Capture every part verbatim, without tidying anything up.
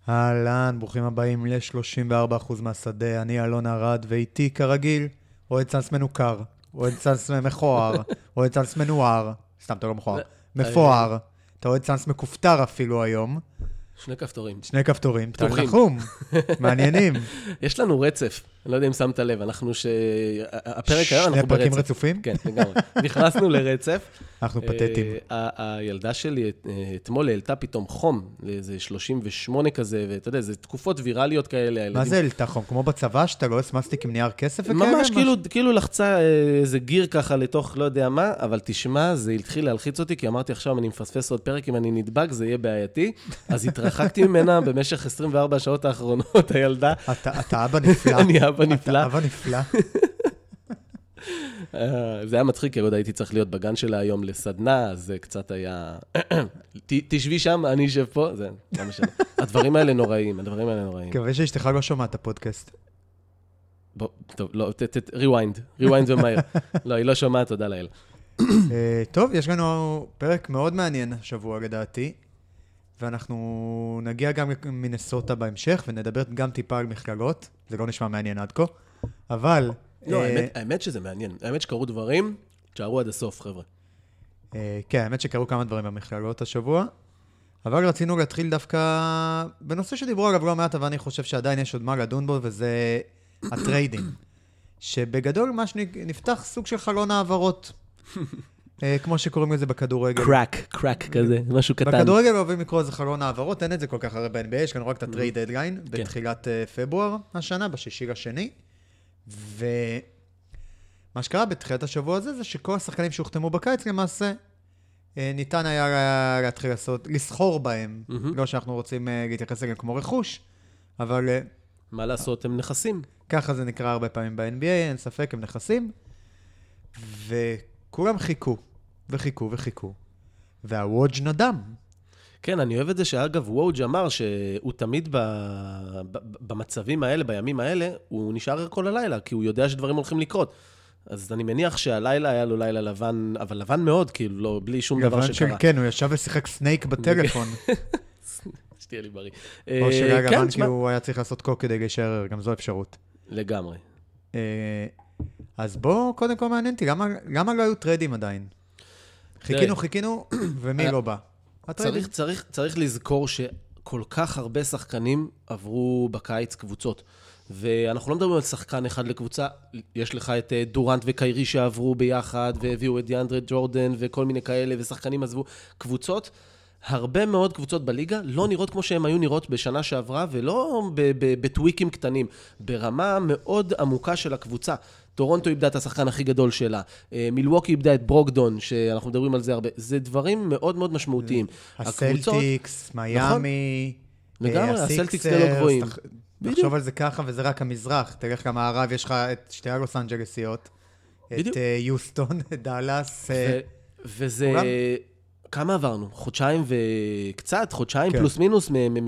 אהלן, ברוכים הבאים ל-שלושים וארבעה אחוז מהשדה, אני אלון ארד, ואיתי כרגיל, אוהד צאנס מנוכר, אוהד צאנס מכוער, אוהד צאנס מנוער, סתם, אתה לא מכוער, מפואר, אתה אוהד צאנס מכופתר אפילו היום. שני כפתורים. שני כפתורים, פתוחים. נחום, מעניינים. יש לנו רצף, אני לא יודע אם שמת לב, אנחנו ש... הפרק היום אנחנו ברצף. שני פרקים רצופים? כן, לגמרי. נכנסנו לרצף. אנחנו פתטים. הילדה שלי אתמול העלתה פתאום חום, לאיזה שלושים ושמונה כזה, ואתה יודע, זה תקופות ויראליות כאלה. מה זה העלתה חום? כמו בצבא, שאתה לא מסטיק עם נייר כסף וכאלה? ממש כאילו לחצה איזה גיר ככה לתוך לא יודע מה, אבל תשמע, זה התחיל להלחיץ אותי, כי אמרתי עכשיו, אני מפספס עוד פרק, אם אני נדבק, זה יהיה בעייתי. אז התרחקתי ממנה במשך עשרים וארבע השעות האחרונות, הילדה. אתה אבא נפלא. אני אבא נפלא. אתה אבא נפלא. זה היה מצחיק, כי עוד הייתי צריך להיות בגן שלה היום לסדנה, אז זה קצת היה... תשבי שם, אני אשב פה, זה לא משנה. הדברים האלה נוראים, הדברים האלה נוראים. כווה שאשתך לא שומעת את הפודקאסט. בוא, טוב, לא, ריוויינד, ריוויינד ומהר. לא, היא לא שומעת, תודה לאל. טוב, יש לנו פרק מאוד מעניין השבוע, לדעתי, ואנחנו נגיע גם מנסוטה בהמשך, ונדבר גם טיפה על מכללות, זה לא נשמע מעניין עד כה, אבל... לא, האמת שזה מעניין. האמת שקרו דברים, תשארו עד הסוף, חבר'ה. כן, האמת שקרו כמה דברים במכללות השבוע, אבל רצינו להתחיל דווקא בנושא שדיברו עליו לא מעט, אבל אני חושב שעדיין יש עוד מה לדון בו, וזה הטריידים. שבגדול מה שנפתח סוג של חלון העברות, כמו שקוראים לזה בכדורגל. קרק, קרק כזה, משהו קטן. בכדורגל אוהבים לקרוא לזה חלון העברות, אין את זה כל כך הרבה ב-אן בי איי, יש כאן רק את הטרייד דדליין, בתחילת פברואר השנה, בשישי לשני. ומה שקרה בתחילת השבוע הזה, זה שכל השחקנים שהוחתמו בקיץ, למעשה, ניתן היה להתחיל לעשות, לסחור בהם, לא שאנחנו רוצים להתייחס אליהם כמו רכוש, אבל... מה לעשות, הם נכסים. ככה זה נקרא הרבה פעמים ב-אן בי איי, אין ספק, הם נכסים, וכולם חיכו, וחיכו וחיכו, והוודג' נדם. כן, אני אוהב את זה שאגב, וודג' אמר שהוא תמיד ב... ב... במצבים האלה, בימים האלה, הוא נשאר כל הלילה, כי הוא יודע שדברים הולכים לקרות. אז אני מניח שהלילה היה לו לילה לבן, אבל לבן מאוד, כאילו, לא, בלי שום דבר שקרה. של, כן, הוא ישב ושיחק סנייק בטלפון. שתהיה לי בריא. או שרגע לבן, כי הוא היה צריך לעשות קוק כדי להישאר, גם זו אפשרות. לגמרי. אז בוא, קודם כל מעניין אותי, למה לא היו טריידים עדיין? חיכינו, חיכינו, ומי לא בא? צריך, צריך, צריך לזכור שכל כך הרבה שחקנים עברו בקיץ קבוצות. ואנחנו לא מדברים על שחקן אחד לקבוצה, יש לך את דורנט וקיירי שעברו ביחד, והביאו את דיאנדרה ג'ורדן וכל מיני כאלה, ושחקנים עזבו קבוצות. הרבה מאוד קבוצות בליגה לא נראות כמו שהם היו נראות בשנה שעברה, ולא בטוויקים קטנים, ברמה מאוד עמוקה של הקבוצה. טורונטו איבדה את השחקן הכי גדול שלה, מילווקי איבדה את ברוקדון, שאנחנו מדברים על זה הרבה, זה דברים מאוד מאוד משמעותיים. הסלטיקס, מיימי, לגמרי, הסלטיקס זה לא גבוהים. תחשוב על זה ככה, וזה רק המזרח, תלך גם הערב, יש לך את שתי הלוס אנג'לסיות, את יוסטון, את דאלאס. וזה... כמה עברנו? חודשיים וקצת, חודשיים פלוס מינוס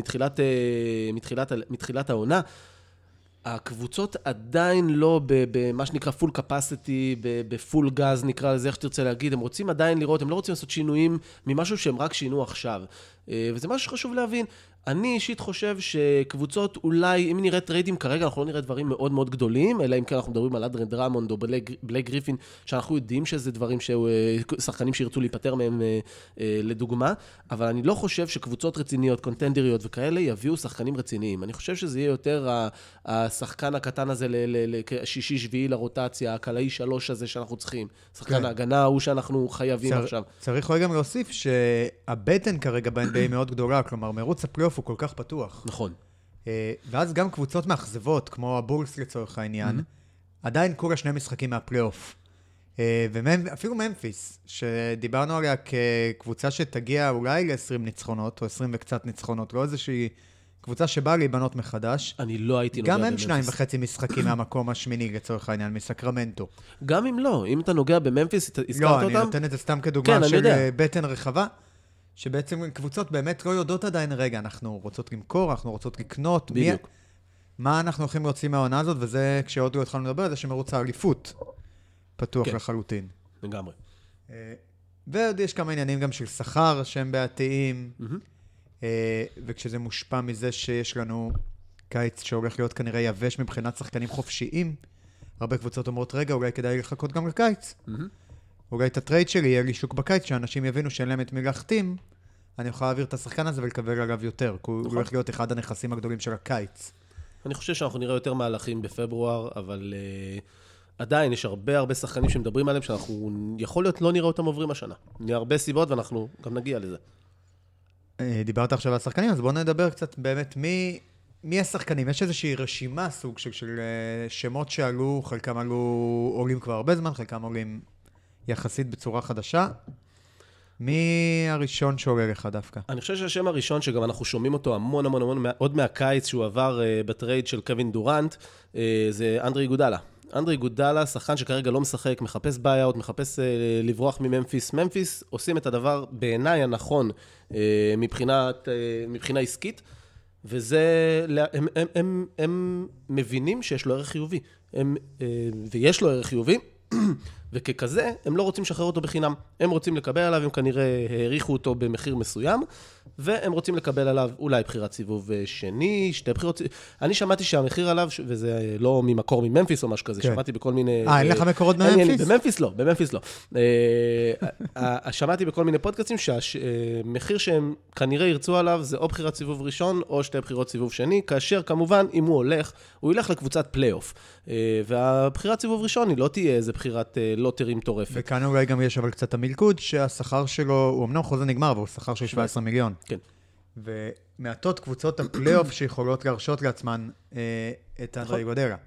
מתחילת העונה. הקבוצות עדיין לא במה שנקרא פול קפסיטי, בפול גז נקרא לזה, איך שתרצה להגיד, הם רוצים עדיין לראות, הם לא רוצים לעשות שינויים ממשהו שהם רק שינו עכשיו. וזה משהו שחשוב להבין. אני אישית חושב שקבוצות אולי, אם נראה טריידים כרגע, אנחנו לא נראה דברים מאוד מאוד גדולים, אלא אם כן אנחנו מדברים על אדרן דרמונד או בלייק גריפין, שאנחנו יודעים שזה דברים ששחקנים שירצו להיפטר מהם לדוגמה, אבל אני לא חושב שקבוצות רציניות, קונטנדריות וכאלה, יביאו שחקנים רציניים. אני חושב שזה יהיה יותר השחקן הקטן הזה לשישי שביעי לרוטציה, הקלעי שלוש הזה שאנחנו צריכים, שחקן ההגנה הוא שאנחנו חייבים עכשיו. צריך גם להוסיף שהבטן כרגע ב-אן בי איי מאוד גדולה, כלומר מרוץ הפלייאוף הוא כל כך פתוח. נכון. ואז גם קבוצות מאכזבות, כמו הבולס לצורך העניין, עדיין כולה שני משחקים מהפלייאוף. ואפילו ממפיס, שדיברנו עליה כקבוצה שתגיע אולי ל-עשרים ניצחונות, או עשרים וקצת ניצחונות, לא איזושהי קבוצה שבאה להיבנות מחדש. אני לא הייתי נוגע גם בממפיס. הם שניים וחצי משחקים מהמקום השמיני לצורך העניין, מסקרמנטו. גם אם לא, אם אתה נוגע בממפיס, הזכרת אותם? לא, אני נותן את זה סתם כדוגמה כן, של בטן רחבה. שבעצם קבוצות באמת לא יודעות עדיין, רגע, אנחנו רוצות למכור, אנחנו רוצות לקנות, בדיוק. מי... מה אנחנו הולכים להוציא מהעונה הזאת, וזה כשעוד לא התחלנו לדבר על זה שמרוץ האליפות פתוח כן. לחלוטין. לגמרי. ועוד יש כמה עניינים גם של שכר שהם בעתיים, וכשזה מושפע מזה שיש לנו קיץ שהולך להיות כנראה יבש מבחינת שחקנים חופשיים, הרבה קבוצות אומרות, רגע, אולי כדאי לחכות גם לקיץ. אולי את הטרייד שלי יהיה לי שוק בקיץ, שאנשים יבינו שאין להם את מי להחתים, אני יכול להעביר את השחקן הזה ולקבל עליו יותר, כי הוא הולך להיות אחד הנכסים הגדולים של הקיץ. אני חושב שאנחנו נראה יותר מהלכים בפברואר, אבל uh, עדיין יש הרבה הרבה שחקנים שמדברים עליהם, שאנחנו יכול להיות לא נראה אותם עוברים השנה. נראה הרבה סיבות ואנחנו גם נגיע לזה. דיברת עכשיו על השחקנים, אז בואו נדבר קצת באמת מי, מי השחקנים. יש איזושהי רשימה סוג של, של שמות שעלו, חלקם עלו עולים כבר הרבה זמן, חלקם עולים יחסית בצורה חדשה. מי הראשון שעולה לך דווקא? אני חושב שהשם הראשון, שגם אנחנו שומעים אותו המון המון המון, עוד מהקיץ שהוא עבר uh, בטרייד של קווין דורנט, uh, זה אנדרי גודלה. אנדרי גודלה, שחקן שכרגע לא משחק, מחפש ביי-אוט, מחפש uh, לברוח מממפיס. ממפיס עושים את הדבר בעיניי הנכון uh, מבחינת, uh, מבחינה עסקית, וזה, הם, הם, הם, הם מבינים שיש לו ערך חיובי. הם, uh, ויש לו ערך חיובי, וככזה, הם לא רוצים לשחרר אותו בחינם. הם רוצים לקבל עליו, הם כנראה העריכו אותו במחיר מסוים, והם רוצים לקבל עליו אולי בחירת סיבוב שני, שתי בחירות... אני שמעתי שהמחיר עליו, וזה לא ממקור מממפיס או משהו כזה, כן. שמעתי בכל מיני... אה, אין לך מקורות מממפיס? בממפיס לא, בממפיס לא. שמעתי בכל מיני פודקאסטים שהמחיר שהם כנראה ירצו עליו, זה או בחירת סיבוב ראשון, או שתי בחירות סיבוב שני, כאשר כמובן, אם הוא הולך, הוא ילך לקבוצת פלייאוף. והבחירת סיבוב ראשון היא לא תהיה איזה בחירת לוטרים טורפת. וכאן אולי גם יש אבל קצת המלכוד, שהשכר שלו, הוא אמנם חוזה נגמר, אבל הוא שכר של שבעה עשר מיליון. כן. ומעטות קבוצות הפלייאוף שיכולות להרשות לעצמן אה, את אנדרי גודלה.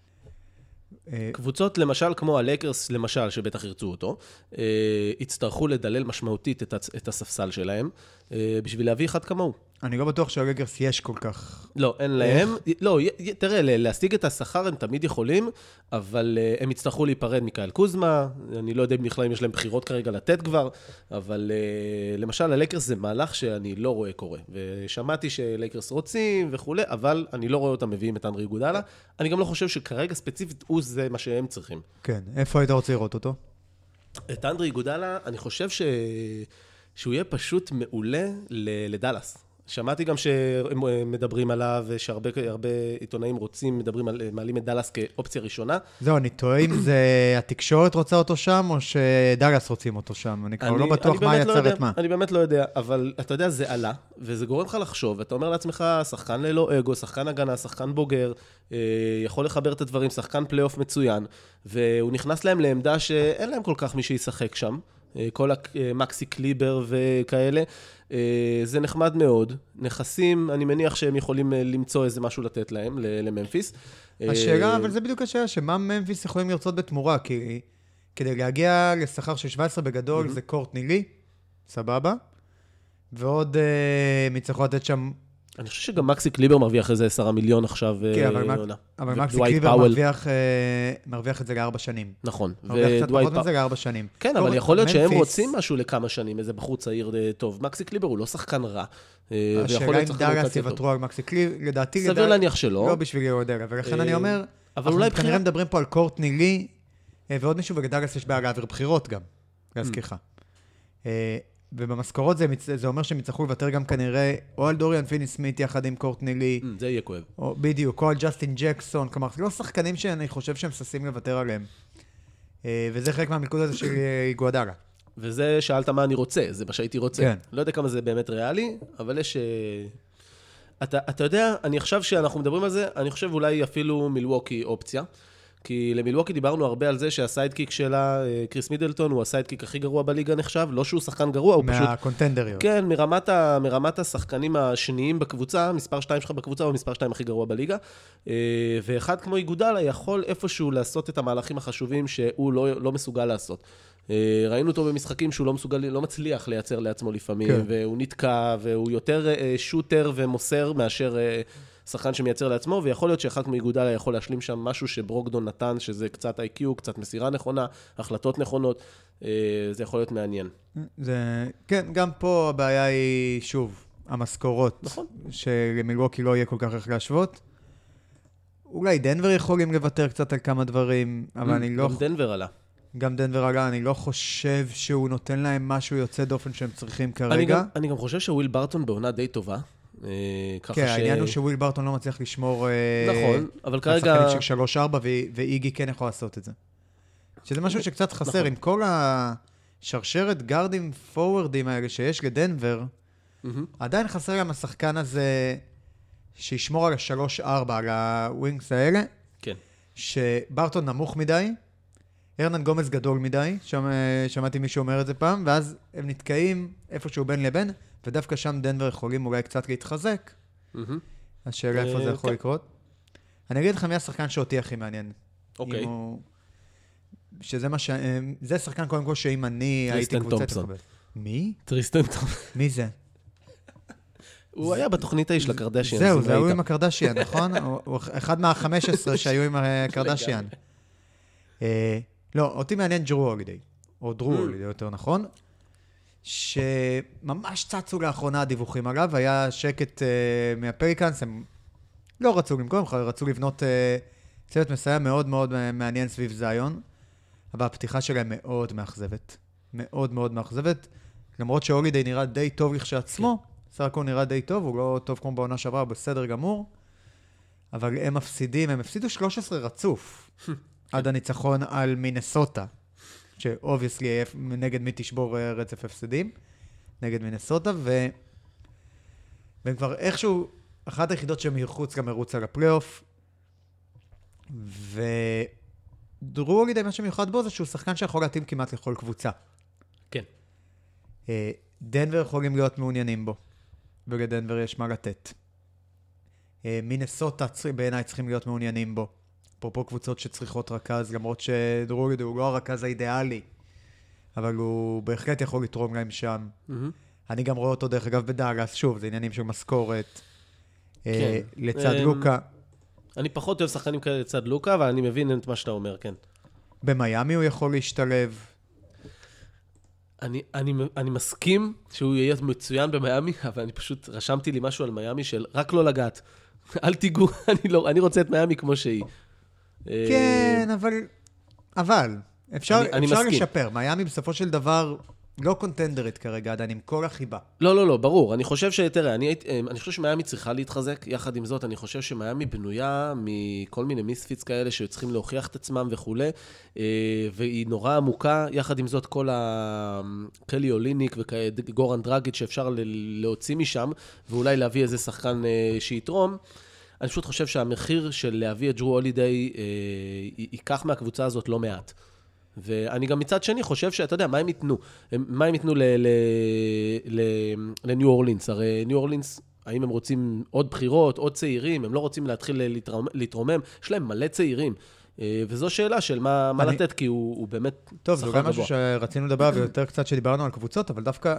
קבוצות למשל כמו הלייקרס, למשל, שבטח ירצו אותו, אה, יצטרכו לדלל משמעותית את, את הספסל שלהם, אה, בשביל להביא אחד כמוהו. אני לא בטוח שהלייקרס יש כל כך... לא, אין להם. לא, תראה, להשיג את השכר הם תמיד יכולים, אבל הם יצטרכו להיפרד מקייל קוזמה, אני לא יודע אם בכלל אם יש להם בחירות כרגע לתת כבר, אבל למשל, הלייקרס זה מהלך שאני לא רואה קורה, ושמעתי שלייקרס רוצים וכו', אבל אני לא רואה אותם מביאים את אנדרי גודלה, אני גם לא חושב שכרגע ספציפית הוא זה מה שהם צריכים. כן, איפה היית רוצה לראות אותו? את אנדרי גודלה, אני חושב ש... שהוא יהיה פשוט מעולה לדלס. שמעתי גם שהם מדברים עליו, ושהרבה הרבה עיתונאים רוצים, מדברים על, מעלים את דלס כאופציה ראשונה. זהו, אני טועה אם זה התקשורת רוצה אותו שם, או שדלס רוצים אותו שם. אני כבר לא בטוח מה יצר את מה. אני באמת לא יודע, אבל אתה יודע, זה עלה, וזה גורם לך לחשוב, ואתה אומר לעצמך, שחקן ללא אגו, שחקן הגנה, שחקן בוגר, יכול לחבר את הדברים, שחקן פלייאוף מצוין, והוא נכנס להם לעמדה שאין להם כל כך מי שישחק שם. כל המקסי קליבר וכאלה, זה נחמד מאוד. נכסים, אני מניח שהם יכולים למצוא איזה משהו לתת להם, לממפיס. השאלה, אבל זה בדיוק השאלה, שמה ממפיס יכולים לרצות בתמורה, כי כדי להגיע לשכר של שבע עשרה בגדול, זה קורטני לי, סבבה, ועוד מצליחו לתת שם... אני חושב שגם מקסי קליבר מרוויח איזה עשרה מיליון עכשיו. כן, אבל מקסי קליבר מרוויח את זה לארבע שנים. נכון. מרוויח קצת פחות מזה לארבע שנים. כן, אבל יכול להיות שהם רוצים משהו לכמה שנים, איזה בחור צעיר טוב. מקסי קליבר הוא לא שחקן רע. השאלה אם דאגס יוותרו על מקסי קליבר, לדעתי... סביר להניח שלא. לא בשביל יהודרה, ולכן אני אומר, אנחנו כנראה מדברים פה על קורטני לי, ועוד מישהו, ודאגס יש בעיה להעביר בחירות גם, להזכירך. ובמשכורות זה, זה אומר שהם יצטרכו לוותר גם כנראה או על דוריאן פיני סמית יחד עם קורטני לי. זה יהיה כואב. או, בדיוק, או על ג'סטין ג'קסון. כלומר, זה לא שחקנים שאני חושב שהם ששים לוותר עליהם. וזה חלק מהמלכוד הזה של גואדרה. וזה שאלת מה אני רוצה, זה מה שהייתי רוצה. כן. לא יודע כמה זה באמת ריאלי, אבל יש... אתה, אתה יודע, אני עכשיו שאנחנו מדברים על זה, אני חושב אולי אפילו מילווקי אופציה. כי למילווקי דיברנו הרבה על זה שהסיידקיק שלה, קריס מידלטון, הוא הסיידקיק הכי גרוע בליגה נחשב, לא שהוא שחקן גרוע, הוא פשוט... מהקונטנדריות. כן, מרמת, ה, מרמת השחקנים השניים בקבוצה, מספר שתיים שלך בקבוצה, הוא מספר שתיים הכי גרוע בליגה, ואחד כמו איגודלה יכול איפשהו לעשות את המהלכים החשובים שהוא לא, לא מסוגל לעשות. ראינו אותו במשחקים שהוא לא מסוגל, לא מצליח לייצר לעצמו לפעמים, כן. והוא נתקע, והוא יותר שוטר ומוסר מאשר... שחקן שמייצר לעצמו, ויכול להיות שאחד כמו איגודלה יכול להשלים שם משהו שברוקדון נתן, שזה קצת איי קיו, קצת מסירה נכונה, החלטות נכונות, זה יכול להיות מעניין. זה, כן, גם פה הבעיה היא, שוב, המשכורות, נכון. שלמילווקי לא יהיה כל כך איך להשוות. אולי דנבר יכולים לוותר קצת על כמה דברים, אבל אני לא... גם דנבר עלה. גם דנבר אגב, אני לא חושב שהוא נותן להם משהו יוצא דופן שהם צריכים כרגע. אני גם, אני גם חושב שוויל ברטון בעונה די טובה. כן, העניין הוא שוויל ברטון לא מצליח לשמור... נכון, אבל כרגע... השחקנים של שלוש ארבע, ואיגי כן יכול לעשות את זה. שזה משהו שקצת חסר, עם כל השרשרת גארדים פורורדים האלה שיש לדנבר, עדיין חסר גם השחקן הזה שישמור על השלוש ארבע, על הווינגס האלה. כן. שברטון נמוך מדי, הרנן גומז גדול מדי, שמעתי מישהו אומר את זה פעם, ואז הם נתקעים איפשהו בין לבין, ודווקא שם דנבר יכולים אולי קצת להתחזק. השאלה איפה זה יכול לקרות. אני אגיד לך מי השחקן שאותי הכי מעניין. אוקיי. שזה מה ש... זה שחקן קודם כל שאם אני הייתי קבוצת לקבל. מי? טריסטן תומפסון. מי זה? הוא היה בתוכנית האיש לקרדשיאן. זהו, זה היו עם הקרדשיאן, נכון? הוא אחד מה-חמש עשרה שהיו עם הקרדשיאן. לא, אותי מעניין ג'רו הולידיי, או דרו הולידיי יותר נכון, שממש צצו לאחרונה הדיווחים עליו, היה שקט מהפליקאנס, הם לא רצו למכור, הם רצו לבנות צוות מסייע מאוד מאוד מעניין סביב זיון, אבל הפתיחה שלהם מאוד מאכזבת, מאוד מאוד מאכזבת, למרות שהולידיי נראה די טוב לכשעצמו, סך הכל נראה די טוב, הוא לא טוב כמו בעונה שעברה, הוא בסדר גמור, אבל הם מפסידים, הם הפסידו שלוש עשרה רצוף, עד הניצחון על מינסוטה, שאובייסלי נגד מי תשבור רצף הפסדים, נגד מינסוטה, ו... והם כבר איכשהו, אחת היחידות שהם יחוץ גם מרוץ על הפלייאוף, ודרו לידי מה שמיוחד בו זה שהוא שחקן שיכול להתאים כמעט לכל קבוצה. כן. דנבר יכולים להיות מעוניינים בו, ולדנבר יש מה לתת. מינסוטה בעיניי צריכים להיות מעוניינים בו. אפרופו קבוצות שצריכות רכז, למרות שדרו לידי הוא לא הרכז האידיאלי, אבל הוא בהחלט יכול לתרום להם שם. Mm-hmm. אני גם רואה אותו דרך אגב בדאגס, שוב, זה עניינים של משכורת. כן. לצד um, לוקה. אני פחות אוהב שחקנים כאלה לצד לוקה, אבל אני מבין את מה שאתה אומר, כן. במיימי הוא יכול להשתלב. אני, אני, אני מסכים שהוא יהיה מצוין במיימי, אבל אני פשוט רשמתי לי משהו על מיימי של רק לא לגעת. אל תיגעו, אני, לא, אני רוצה את מיימי כמו שהיא. כן, אבל, אבל, אפשר, אני, אפשר אני לשפר. מיימי בסופו של דבר לא קונטנדרית כרגע, עדיין עם כל החיבה. לא, לא, לא, ברור. אני חושב ש... תראה, אני, אני חושב שמיימי צריכה להתחזק. יחד עם זאת, אני חושב שמיימי בנויה מכל מיני מיספיץ כאלה שצריכים להוכיח את עצמם וכו'. והיא נורא עמוקה. יחד עם זאת, כל הקלי אוליניק וגורן דרגיט שאפשר להוציא משם, ואולי להביא איזה שחקן שיתרום. אני פשוט חושב שהמחיר של להביא את ג'רו הולידיי ייקח מהקבוצה הזאת לא מעט. ואני גם מצד שני חושב שאתה יודע, מה הם ייתנו? מה הם ייתנו לניו אורלינס? הרי ניו אורלינס, האם הם רוצים עוד בחירות, עוד צעירים? הם לא רוצים להתחיל להתרומם? יש להם מלא צעירים. וזו שאלה של מה לתת, כי הוא באמת שכר גבוה. טוב, זה גם משהו שרצינו לדבר, ויותר קצת שדיברנו על קבוצות, אבל דווקא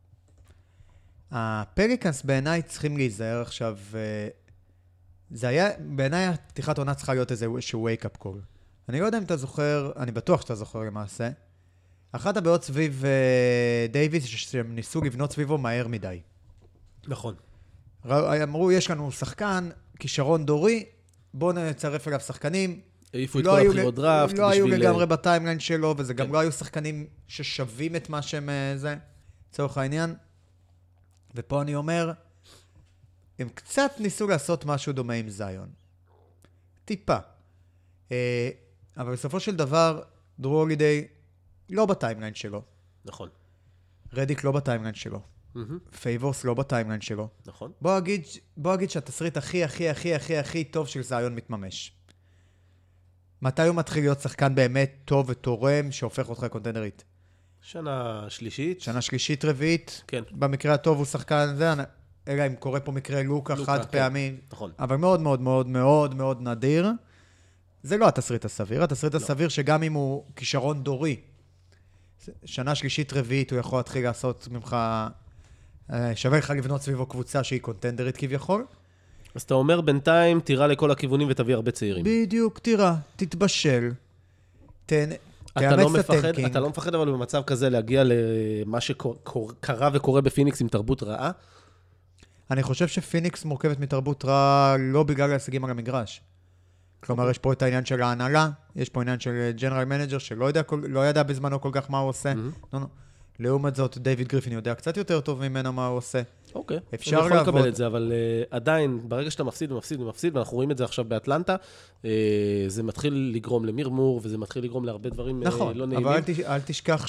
הפליקאנס בעיניי צריכים להיזהר עכשיו. זה היה, בעיניי הפתיחת עונה צריכה להיות איזשהו wake-up call. אני לא יודע אם אתה זוכר, אני בטוח שאתה זוכר למעשה, אחת הבעיות סביב uh, דייביס, שהם ניסו לבנות סביבו מהר מדי. נכון. אמרו, יש לנו שחקן, כישרון דורי, בואו נצרף אליו שחקנים. העיפו את כל הבחירות דראפט. לא היו לגמרי בטיימליין שלו, וזה גם לא היו שחקנים ששווים את מה שהם זה, צורך העניין. ופה אני אומר, הם קצת ניסו לעשות משהו דומה עם זיון. טיפה. אבל בסופו של דבר, דרו הולידיי לא בטיימליין שלו. נכון. רדיק לא בטיימליין שלו. פייבורס לא בטיימליין שלו. נכון. בוא אגיד, בוא אגיד שהתסריט הכי, הכי, הכי, הכי, הכי טוב של זיון מתממש. מתי הוא מתחיל להיות שחקן באמת טוב ותורם שהופך אותך לקונטנדרית? שנה שלישית. שנה שלישית רביעית. כן. במקרה הטוב הוא שחקן זה, אלא אם קורה פה מקרה לוקה, לוקה חד כן. פעמים. נכון. אבל מאוד מאוד מאוד מאוד מאוד נדיר. זה לא התסריט הסביר. התסריט לא. הסביר שגם אם הוא כישרון דורי, שנה שלישית רביעית הוא יכול להתחיל לעשות ממך, שווה לך לבנות סביבו קבוצה שהיא קונטנדרית כביכול. אז אתה אומר בינתיים, תירה לכל הכיוונים ותביא הרבה צעירים. בדיוק, תירה, תתבשל, תן, אתה לא מפחד, אתה לא מפחד אבל במצב כזה להגיע למה שקרה וקורה בפיניקס עם תרבות רעה? אני חושב שפיניקס מורכבת מתרבות רעה לא בגלל ההישגים על המגרש. כלומר, יש פה את העניין של ההנהלה, יש פה עניין של ג'נרל מנג'ר, שלא ידע, לא ידע בזמנו כל כך מה הוא עושה. לא, לא. לעומת זאת, דיוויד גריפין יודע קצת יותר טוב ממנו מה הוא עושה. אוקיי. אפשר לעבוד. אני יכול לקבל לעבוד. את זה, אבל uh, עדיין, ברגע שאתה מפסיד ומפסיד ומפסיד, ואנחנו רואים את זה עכשיו באטלנטה, uh, זה מתחיל לגרום למרמור, וזה מתחיל לגרום להרבה דברים נכון, uh, לא נעימים. אבל אל, תש... אל תשכח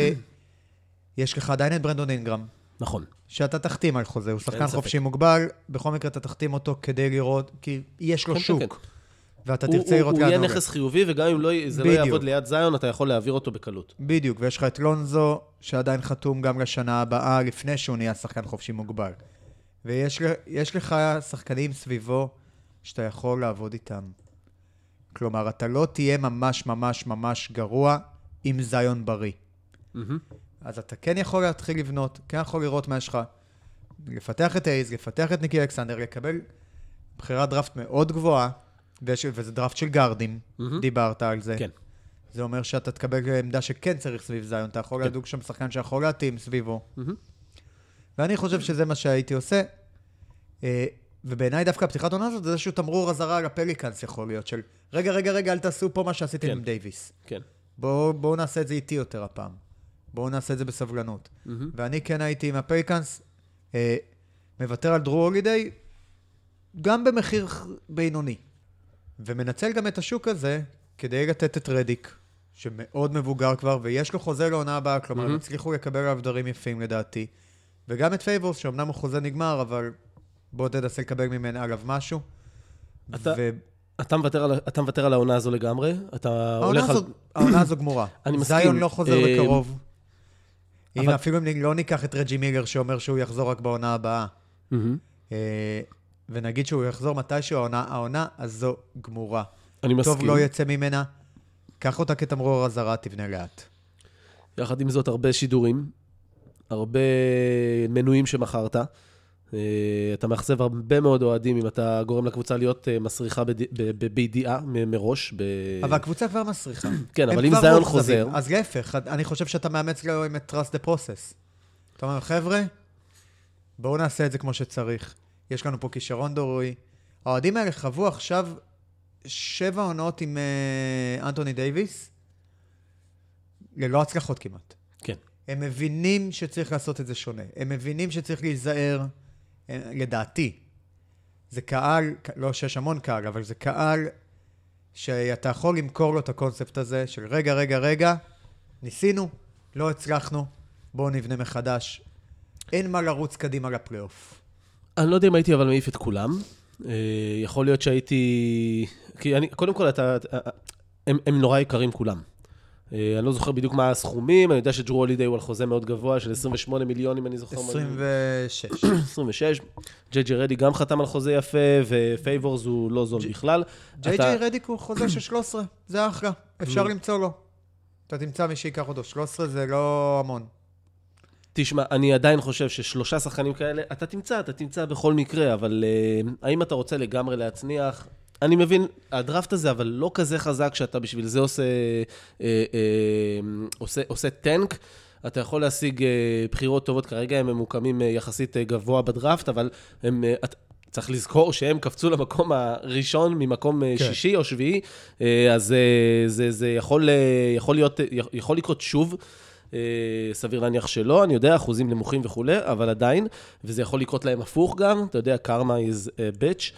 שיש לך עדיין את ברנדון אינגרם. נכון. שאתה תחתים על חוזה, הוא שחקן ספק. חופשי מוגבל, בכל מקרה אתה תחתים אותו כדי לראות, כי יש לו כן, שוק. כן, כן. ואתה הוא, תרצה לראות הוא לאן יהיה הוא הולך. נכס חיובי, וגם אם לא, זה לא בדיוק. יעבוד ליד זיון, אתה יכול להעביר אותו בקלות. בדיוק, ויש לך את לונזו, שעדיין חתום גם לשנה הבאה, לפני שהוא נהיה שחקן חופשי מוגבל. ויש יש לך שחקנים סביבו שאתה יכול לעבוד איתם. כלומר, אתה לא תהיה ממש ממש ממש גרוע עם זיון בריא. Mm-hmm. אז אתה כן יכול להתחיל לבנות, כן יכול לראות מה יש לך. לפתח את אייז, לפתח את ניקי אלכסנדר, לקבל בחירת דראפט מאוד גבוהה, ויש, וזה דראפט של גארדים, mm-hmm. דיברת על זה. כן. זה אומר שאתה תקבל עמדה שכן צריך סביב זיון, אתה יכול כן. לדוג שם שחקן שיכול להתאים סביבו. Mm-hmm. ואני חושב שזה מה שהייתי עושה, ובעיניי דווקא הפתיחת עונה הזאת, זה איזשהו תמרור הזרה לפליקנס יכול להיות, של רגע, רגע, רגע, אל תעשו פה מה שעשיתם כן. עם דייביס. כן. בואו בוא נעשה את זה איטי יותר הפעם. בואו נעשה את זה בסבלנות. Mm-hmm. ואני כן הייתי עם הפליקנס, אה, מוותר על דרו הולידיי, גם במחיר בינוני. ומנצל גם את השוק הזה, כדי לתת את רדיק, שמאוד מבוגר כבר, ויש לו חוזה לעונה הבאה, כלומר, mm-hmm. הצליחו לקבל עליו דברים יפים לדעתי. וגם את פייבורס, שאומנם הוא חוזה נגמר, אבל בוא תנסה לקבל ממנה עליו משהו. אתה, ו... אתה, מוותר על, אתה מוותר על העונה הזו לגמרי? אתה העונה, הולך הזו, על... העונה הזו גמורה. אני מסכים. זיון לא חוזר בקרוב. אבל... אם אפילו אם לא ניקח את רג'י מילר, שאומר שהוא יחזור רק בעונה הבאה. Mm-hmm. ונגיד שהוא יחזור מתישהו, העונה, העונה הזו גמורה. אני מסכים. טוב לא יצא ממנה, קח אותה כתמרור הזרה, תבנה לאט. יחד עם זאת, הרבה שידורים, הרבה מנויים שמכרת. אתה מאכזב הרבה מאוד אוהדים אם אתה גורם לקבוצה להיות מסריחה בידיעה מראש. אבל הקבוצה כבר מסריחה. כן, אבל אם זיון חוזר... אז להפך, אני חושב שאתה מאמץ לו עם את trust the process. אתה אומר, חבר'ה, בואו נעשה את זה כמו שצריך. יש לנו פה כישרון דורוי. האוהדים האלה חוו עכשיו שבע עונות עם אנטוני דייביס, ללא הצלחות כמעט. כן. הם מבינים שצריך לעשות את זה שונה. הם מבינים שצריך להיזהר, לדעתי. זה קהל, לא שיש המון קהל, אבל זה קהל שאתה יכול למכור לו את הקונספט הזה של רגע, רגע, רגע, ניסינו, לא הצלחנו, בואו נבנה מחדש. אין מה לרוץ קדימה לפלייאוף. אני לא יודע אם הייתי אבל מעיף את כולם. יכול להיות שהייתי... כי אני, קודם כל, אתה, הם, הם נורא יקרים כולם. אני לא זוכר בדיוק מה הסכומים, אני יודע שג'רו הולידיי הוא על חוזה מאוד גבוה, של עשרים ושמונה מיליון, אם אני זוכר. עשרים ושש. עשרים ושש. ג'יי ג'יי רדיק גם חתם על חוזה יפה, ופייבורס הוא לא זול בכלל. ג'יי ג'יי רדיק הוא חוזה של שלוש עשרה, זה אחלה, אפשר למצוא לו. אתה תמצא מי שיקח אותו, שלוש עשרה זה לא המון. תשמע, אני עדיין חושב ששלושה שחקנים כאלה, אתה תמצא, אתה תמצא בכל מקרה, אבל האם אתה רוצה לגמרי להצניח... אני מבין, הדראפט הזה, אבל לא כזה חזק שאתה בשביל זה עושה, אה, אה, עושה, עושה טנק. אתה יכול להשיג אה, בחירות טובות, כרגע הם ממוקמים אה, יחסית אה, גבוה בדראפט, אבל הם, אה, את, צריך לזכור שהם קפצו למקום הראשון ממקום אה, כן. שישי או שביעי, אה, אז אה, זה, זה יכול, אה, יכול, להיות, יכול לקרות שוב. סביר להניח שלא, אני יודע, אחוזים נמוכים וכו', אבל עדיין, וזה יכול לקרות להם הפוך גם, אתה יודע, קרמה is a bitch.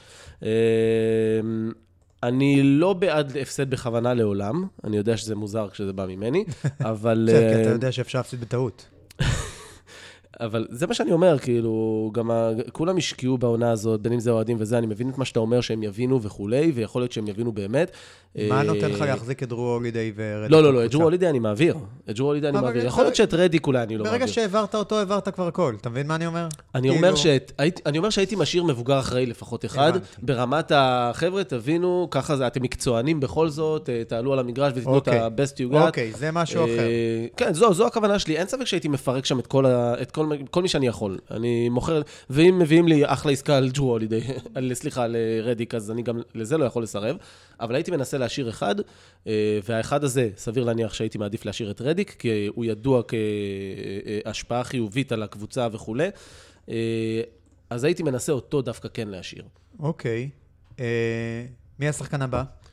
אני לא בעד הפסד בכוונה לעולם, אני יודע שזה מוזר כשזה בא ממני, אבל... כן, כי אתה יודע שאפשר להפסיד בטעות. אבל זה מה שאני אומר, כאילו, גם כולם השקיעו בעונה הזאת, בין אם זה אוהדים וזה, אני מבין את מה שאתה אומר שהם יבינו וכולי, ויכול להיות שהם יבינו באמת. מה נותן לך להחזיק את דרו הולידיי ורדיק? לא, לא, לא, את דרו הולידיי אני מעביר. את דרו הולידיי אני מעביר. יכול להיות שאת רדיק אולי אני לא מעביר. ברגע שהעברת אותו, העברת כבר הכל. אתה מבין מה אני אומר? אני אומר שהייתי משאיר מבוגר אחראי לפחות אחד, ברמת החבר'ה, תבינו, ככה זה, אתם מקצוענים בכל זאת, תעלו על המגרש ותתנו את ה-best you got. אוקיי, זה משהו אחר. כן, זו הכוונה שלי. אין ספק שהייתי מפרק שם את כל כל מי שאני יכול. אני מוכר, ואם מביאים לי אחלה עסקה על ג'רו הולידיי, סליחה, על רדיק, אז אני גם לזה לא יכול לסרב, אבל הייתי מנסה להשאיר אחד, והאחד הזה, סביר להניח שהייתי מעדיף להשאיר את רדיק, כי הוא ידוע כהשפעה חיובית על הקבוצה וכו'. אז הייתי מנסה אותו דווקא כן להשאיר. אוקיי. מי השחקן הבא?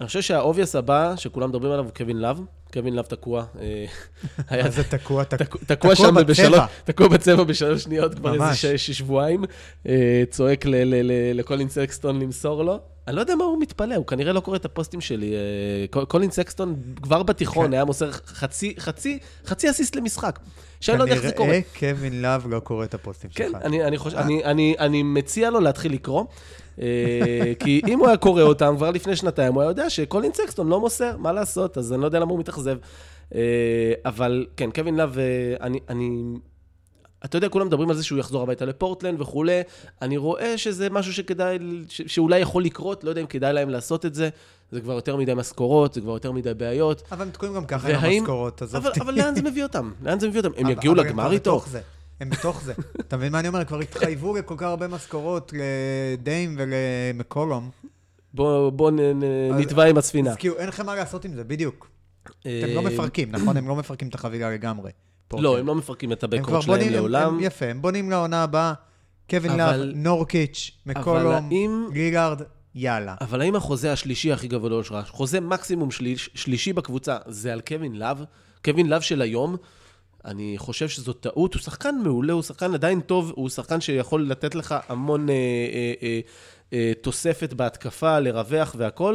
אני חושב שהאובייס הבא, שכולם מדברים עליו, הוא קווין לב. קווין לב תקוע. מה זה תקוע? תקוע שם בצבע. תקוע בצבע בשלוש שניות, כבר איזה שבועיים. צועק לקולין סקסטון למסור לו. אני לא יודע מה הוא מתפלא, הוא כנראה לא קורא את הפוסטים שלי. קולין סקסטון כבר בתיכון היה מוסר חצי, חצי, חצי אסיסט למשחק. שאני לא יודע איך זה קורה. כנראה קווין לב לא קורא את הפוסטים שלך. כן, אני חושב, אני מציע לו להתחיל לקרוא. כי אם הוא היה קורא אותם כבר לפני שנתיים, הוא היה יודע שקולין סקסטון לא מוסר, מה לעשות, אז אני לא יודע למה הוא מתאכזב. אבל כן, קווין לב, אני, אני, אתה יודע, כולם מדברים על זה שהוא יחזור הביתה לפורטלנד וכו'. אני רואה שזה משהו שכדאי, שאולי יכול לקרות, לא יודע אם כדאי להם לעשות את זה. זה כבר יותר מדי משכורות, זה כבר יותר מדי בעיות. אבל הם תקועים גם ככה עם המשכורות, עזוב אותי. אבל לאן זה מביא אותם? לאן זה מביא אותם? הם יגיעו לגמר איתו? הם בתוך זה. אתה מבין מה אני אומר? כבר התחייבו לכל כך הרבה משכורות לדיים ולמקולום. בוא נתבע עם הספינה. אז כאילו, אין לכם מה לעשות עם זה, בדיוק. אתם לא מפרקים, נכון? הם לא מפרקים את החבילה לגמרי. לא, הם לא מפרקים את הבקורד שלהם לעולם. יפה, הם בונים לעונה הבאה, קווין לב, נורקיץ', מקולום, לילארד, יאללה. אבל האם החוזה השלישי הכי גבוה שלך, חוזה מקסימום שלישי בקבוצה, זה על קווין לב? קווין לב של היום, אני חושב שזו טעות, הוא שחקן מעולה, הוא שחקן עדיין טוב, הוא שחקן שיכול לתת לך המון אה, אה, אה, אה, תוספת בהתקפה, לרווח והכל.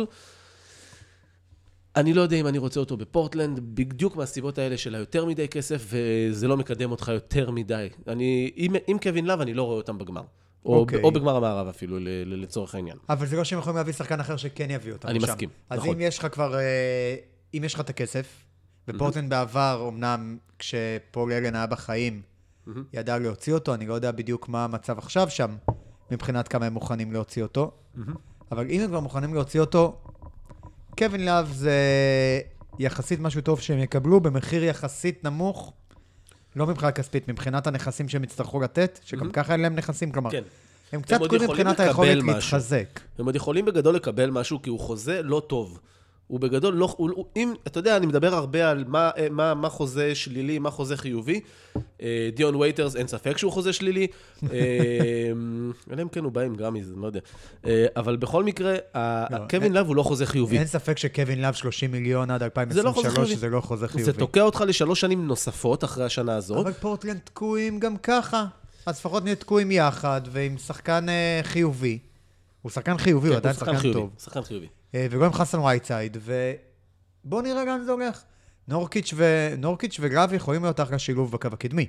אני לא יודע אם אני רוצה אותו בפורטלנד, בדיוק מהסיבות האלה של היותר מדי כסף, וזה לא מקדם אותך יותר מדי. אני, אם, אם קווין לב, אני לא רואה אותם בגמר. או, okay. או בגמר המערב אפילו, לצורך העניין. אבל זה לא שהם יכולים להביא שחקן אחר שכן יביא אותם. אני שם. מסכים, אז נכון. אם יש לך כבר, אם יש לך את הכסף, בפורטלנד בעבר, אמנם כשפול אלן היה בחיים, ידע להוציא אותו, אני לא יודע בדיוק מה המצב עכשיו שם, מבחינת כמה הם מוכנים להוציא אותו, אבל אם הם כבר מוכנים להוציא אותו, קווין לב זה יחסית משהו טוב שהם יקבלו, במחיר יחסית נמוך, לא מבחינת כספית, מבחינת הנכסים שהם יצטרכו לתת, שגם ככה אין להם נכסים, כלומר, הם קצת תקועים מבחינת היכולת להתחזק. הם עוד יכולים בגדול לקבל משהו, כי הוא חוזה לא טוב. הוא בגדול לא, הוא, אם, אתה יודע, אני מדבר הרבה על מה, מה, מה חוזה שלילי, מה חוזה חיובי. דיון וייטרס, אין ספק שהוא חוזה שלילי. אלא אם כן הוא בא עם גרמיז, אני לא יודע. אבל בכל מקרה, קווין לב הוא לא חוזה חיובי. אין ספק שקווין לב שלושים מיליון עד אלפיים עשרים ושלוש, זה לא חוזה חיובי. זה תוקע אותך לשלוש שנים נוספות אחרי השנה הזאת. אבל פורטלנד תקועים גם ככה. אז לפחות נהיה תקועים יחד, ועם שחקן חיובי. הוא שחקן חיובי, הוא עדיין שחקן טוב. שחקן חיובי. וגם עם חסן וייטסייד, ובואו נראה לאן זה הולך. נורקיץ' ו... נורקיץ' וגרב יכולים להיות אחלה שילוב בקו הקדמי.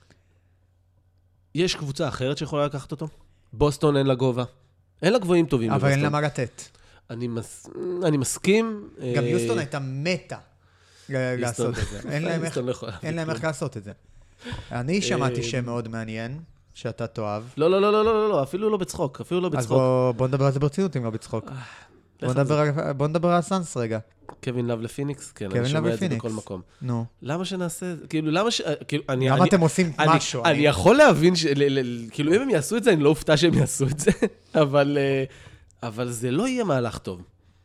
יש קבוצה אחרת שיכולה לקחת אותו? בוסטון אין לה גובה. אין לה גבוהים טובים אבל אין לה מה לתת. אני, מס... אני מסכים. גם יוסטון הייתה מתה לעשות את זה. אין להם איך, אין להם איך לעשות את זה. אני שמעתי שם מאוד מעניין, שאתה תאהב. לא, לא, לא, לא, לא, לא, אפילו לא בצחוק, אפילו לא בצחוק. אז בוא נדבר על זה ברצינות אם לא בצחוק. בוא נדבר על סאנס רגע. קווין לב לפיניקס? כן, אני שומע את זה בכל מקום. נו. למה שנעשה, כאילו, למה ש... למה אתם עושים משהו? אני יכול להבין, כאילו, אם הם יעשו את זה, אני לא אופתע שהם יעשו את זה, אבל זה לא יהיה מהלך טוב.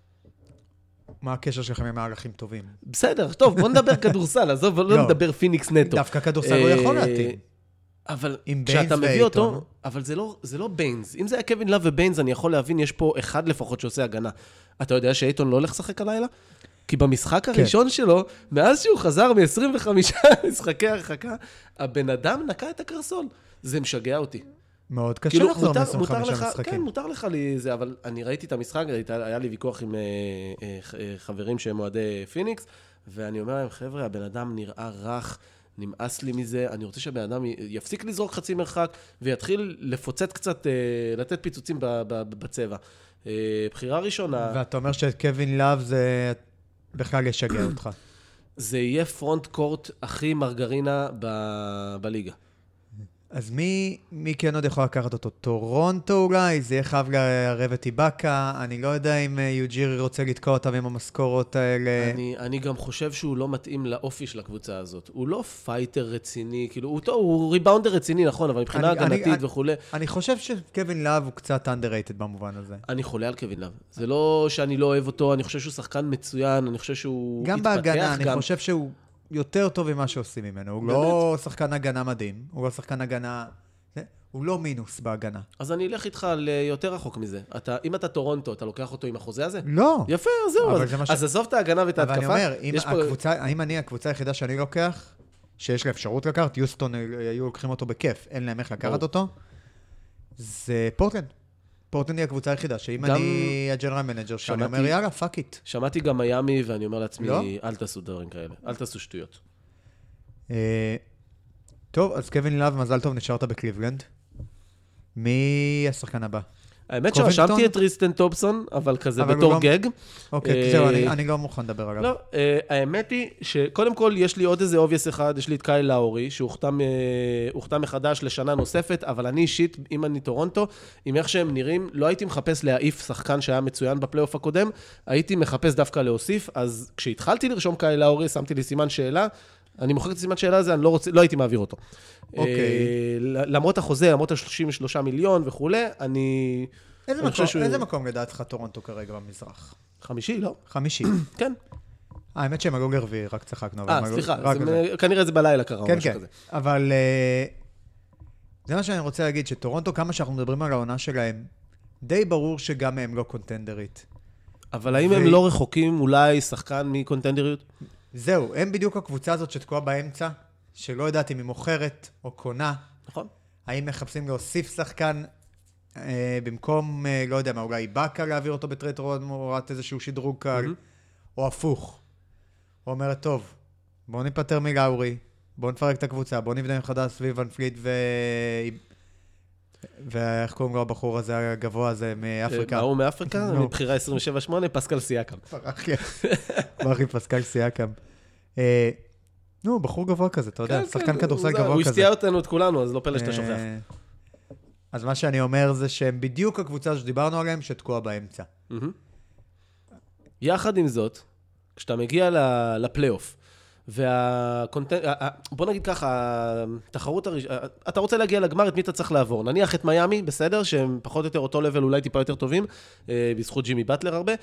מה הקשר שלכם עם מהלכים טובים? בסדר, טוב, בוא נדבר כדורסל, עזוב, לא נדבר פיניקס נטו. דווקא כדורסל לא יכול להתאים. אבל כשאתה מביא אותו, אבל זה לא, זה לא ביינס. אם זה היה קווין לב וביינס, אני יכול להבין, יש פה אחד לפחות שעושה הגנה. אתה יודע שאייטון לא הולך לשחק הלילה? כי במשחק הראשון שלו, מאז שהוא חזר מ-עשרים וחמישה משחקי הרחקה, הבן אדם נקע את הקרסול. זה משגע אותי. מאוד קשה לחזור מ-עשרים וחמישה משחקים. כן, מותר לך לי זה, אבל אני ראיתי את המשחק, היה לי ויכוח עם חברים שהם אוהדי פיניקס, ואני אומר להם, חבר'ה, הבן אדם נראה רך, נמאס לי מזה, אני רוצה שהבן אדם יפסיק לזרוק חצי מרחק, ויתחיל לפוצץ קצת, לתת פיצוצים בצבע. בחירה ראשונה... ואתה אומר שקווין לב זה בכלל ישגע אותך. זה יהיה פרונט קורט הכי מרגרינה בליגה. אז מי, מי כן עוד יכול לקחת אותו? טורונטו אולי? זה יהיה חייב לערב את איבאקה. אני לא יודע אם יוג'ירי רוצה לתקוע אותם עם המשכורות האלה. אני, אני גם חושב שהוא לא מתאים לאופי של הקבוצה הזאת. הוא לא פייטר רציני, כאילו, הוא, הוא ריבאונדר רציני, נכון, אבל מבחינה אני, הגנתית אני, וכו'. אני חושב שקווין לב הוא קצת underrated במובן הזה. אני חולה על קווין לב. זה לא שאני לא אוהב אותו, אני חושב שהוא שחקן מצוין, אני חושב שהוא גם בהגנה, אני גם... חושב שהוא... יותר טוב ממה שעושים ממנו. הוא לא שחקן הגנה מדהים, הוא לא שחקן הגנה... הוא לא מינוס בהגנה. אז אני אלך איתך ליותר רחוק מזה. אתה, אם אתה טורונטו, אתה לוקח אותו עם החוזה הזה? לא. יפה, זהו. אז, ש... אז עזוב את ההגנה ואת ההתקפה. אבל אני אומר, אם, פה... הקבוצה, האם אני הקבוצה היחידה שאני לוקח, שיש לה אפשרות לקחת, יוסטון היו לוקחים אותו בכיף, אין להם איך לקחת אותו, זה פורטלנד. פורטלנד היא הקבוצה היחידה, שאם גם... אני הג'נרל מנג'ר, שאני אומר, יאללה, פאק איט. שמעתי גם מיאמי, ואני אומר לעצמי, לא? אל תעשו דברים כאלה, אל תעשו שטויות. אה, טוב, אז קווין לב, מזל טוב, נשארת בקליבלנד. מי השחקן הבא? האמת שרשמתי את טריסטן טופסון, אבל כזה בתור גג. אוקיי, זהו, אני לא מוכן לדבר עליו. לא, האמת היא שקודם כל יש לי עוד איזה אובייס אחד, יש לי את קייל לאורי, שהוכתם מחדש לשנה נוספת, אבל אני אישית, אם אני טורונטו, עם איך שהם נראים, לא הייתי מחפש להעיף שחקן שהיה מצוין בפלייאוף הקודם, הייתי מחפש דווקא להוסיף, אז כשהתחלתי לרשום קייל לאורי, שמתי לי סימן שאלה, אני מוחק את סימן שאלה הזה, אני לא רוצה, לא הייתי מעביר אותו. אוקיי. למרות החוזה, למרות ה-שלושים ושלושה מיליון וכו', אני... איזה מקום, איזה מקום לדעתך טורונטו כרגע במזרח? חמישי, לא? חמישי. כן. האמת שהם עלו לרביעי, רק צחקנו. אה, סליחה, כנראה זה בלילה קרה. כן, כן, אבל זה מה שאני רוצה להגיד, שטורונטו, כמה שאנחנו מדברים על העונה שלהם, די ברור שגם הם לא קונטנדרית. אבל האם הם לא רחוקים אולי שחקן מקונטנדריות? זהו, הם בדיוק הקבוצה הזאת שתקועה באמצע, שלא יודעת אם היא מוכרת או קונה. נכון. האם מחפשים להוסיף שחקן אה, במקום, אה, לא יודע מה, אולי בקה להעביר אותו בטרייד תמורת איזשהו שדרוג קל, mm-hmm. או הפוך. הוא אומר, טוב, בואו ניפטר מלאורי, בואו נפרק את הקבוצה, בואו נבנה מחדש סביב ון פליט ו... ואיך קוראים לו הבחור הזה, הגבוה הזה, מאפריקה? הוא מאפריקה? מבחירה עשרים ושבע שמונה, פסקל סייקם. ברחי פסקל סייקם. נו, בחור גבוה כזה, אתה יודע, שחקן כדורסל גבוה כזה. הוא הפתיע אותנו את כולנו, אז לא פלא שאתה שוכח. אז מה שאני אומר זה שהם בדיוק הקבוצה שדיברנו עליהם, שתקועה באמצע. יחד עם זאת, כשאתה מגיע לפלייאוף, והקונטנט, בוא נגיד ככה, התחרות הראשונה, אתה רוצה להגיע לגמר, את מי אתה צריך לעבור? נניח את מיאמי, בסדר, שהם פחות או יותר אותו לבל, אולי טיפה יותר טובים, בזכות ג'ימי באטלר הרבה,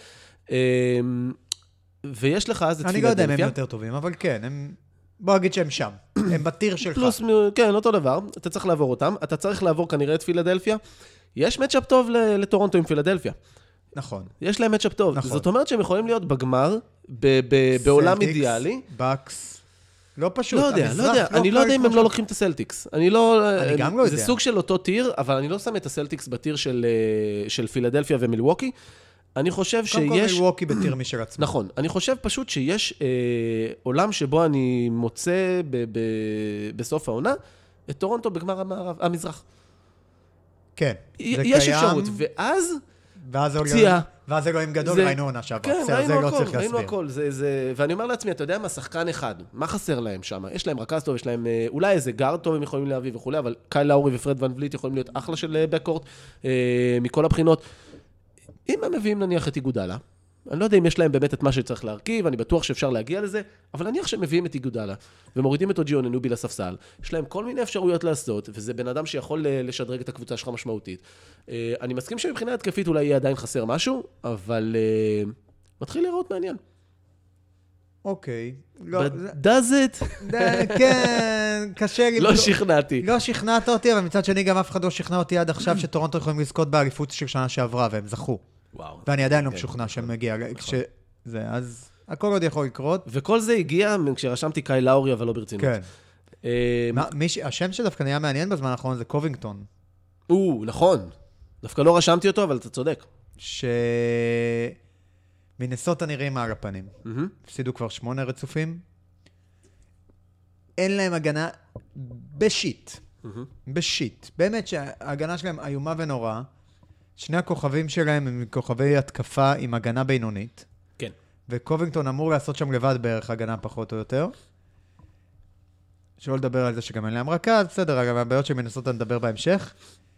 ויש לך אז את פילדלפיה. אני לא יודע אם הם יותר טובים, אבל כן, הם... בוא נגיד שהם שם, הם בטיר שלך. פלוס, כן, אותו דבר, אתה צריך לעבור אותם, אתה צריך לעבור כנראה את פילדלפיה, יש מצ'אפ טוב לטורונטו עם פילדלפיה. נכון. יש להם מצ'אפ טוב. נכון. זאת אומרת שהם יכולים להיות בגמר, בעולם אידיאלי. בקס, לא פשוט. לא יודע, לא יודע. אני לא יודע אם הם לא לוקחים את הסלטיקס. אני לא... אני גם לא יודע. זה סוג של אותו טיר, אבל אני לא שם את הסלטיקס בטיר של פילדלפיה ומילווקי. אני חושב שיש... קודם כל מילווקי בטיר משל עצמו. נכון. אני חושב פשוט שיש עולם שבו אני מוצא בסוף העונה, את טורונטו בגמר המזרח. כן. יש אפשרות. ואז... ואז פציעה. ואז אלוהים גדול, ראינו עונה שעבר. כן, ראינו הכל, ראינו הכל. ואני אומר לעצמי, אתה יודע מה, שחקן אחד, מה חסר להם שם? יש להם רכז טוב, יש להם אולי איזה גארד טוב הם יכולים להביא וכו', אבל קייל לאורי ופרד ון וליט יכולים להיות אחלה של בקורט, מכל הבחינות. אם הם מביאים נניח את איגודלה, אני לא יודע אם יש להם באמת את מה שצריך להרכיב, אני בטוח שאפשר להגיע לזה, אבל נניח שהם מביאים את איגודלה, ומורידים את אוג'יו אננובי לספסל, יש להם כל מיני אפשרויות לעשות, וזה בן אדם שיכול לשדרג את הקבוצה שלך משמעותית. אני מסכים שמבחינה התקפית אולי יהיה עדיין חסר משהו, אבל מתחיל לראות מעניין. אוקיי. But does it? כן, קשה לי. לא שכנעתי. לא שכנעת אותי, אבל מצד שני גם אף אחד לא שכנע אותי עד עכשיו שטורונטו יכולים לזכות באליפות של שנה שעברה, והם זכו. וואו. ואני עדיין לא משוכנע שמגיע, כשזה, אז הכל עוד יכול לקרות. וכל זה הגיע כשרשמתי קייל לאורי, אבל לא ברצינות. כן. השם שדווקא נהיה מעניין בזמן האחרון זה קובינגטון. או, נכון. דווקא לא רשמתי אותו, אבל אתה צודק. שמנסות הנראים מעל הפנים. הפסידו כבר שמונה רצופים. אין להם הגנה בשיט. בשיט. באמת שההגנה שלהם איומה ונורא. שני הכוכבים שלהם הם כוכבי התקפה עם הגנה בינונית. כן. וקובינגטון אמור לעשות שם לבד בערך הגנה פחות או יותר. שלא לדבר על זה שגם אין להם רכז, בסדר, אגב, הבעיות שמנסות נדבר בהמשך.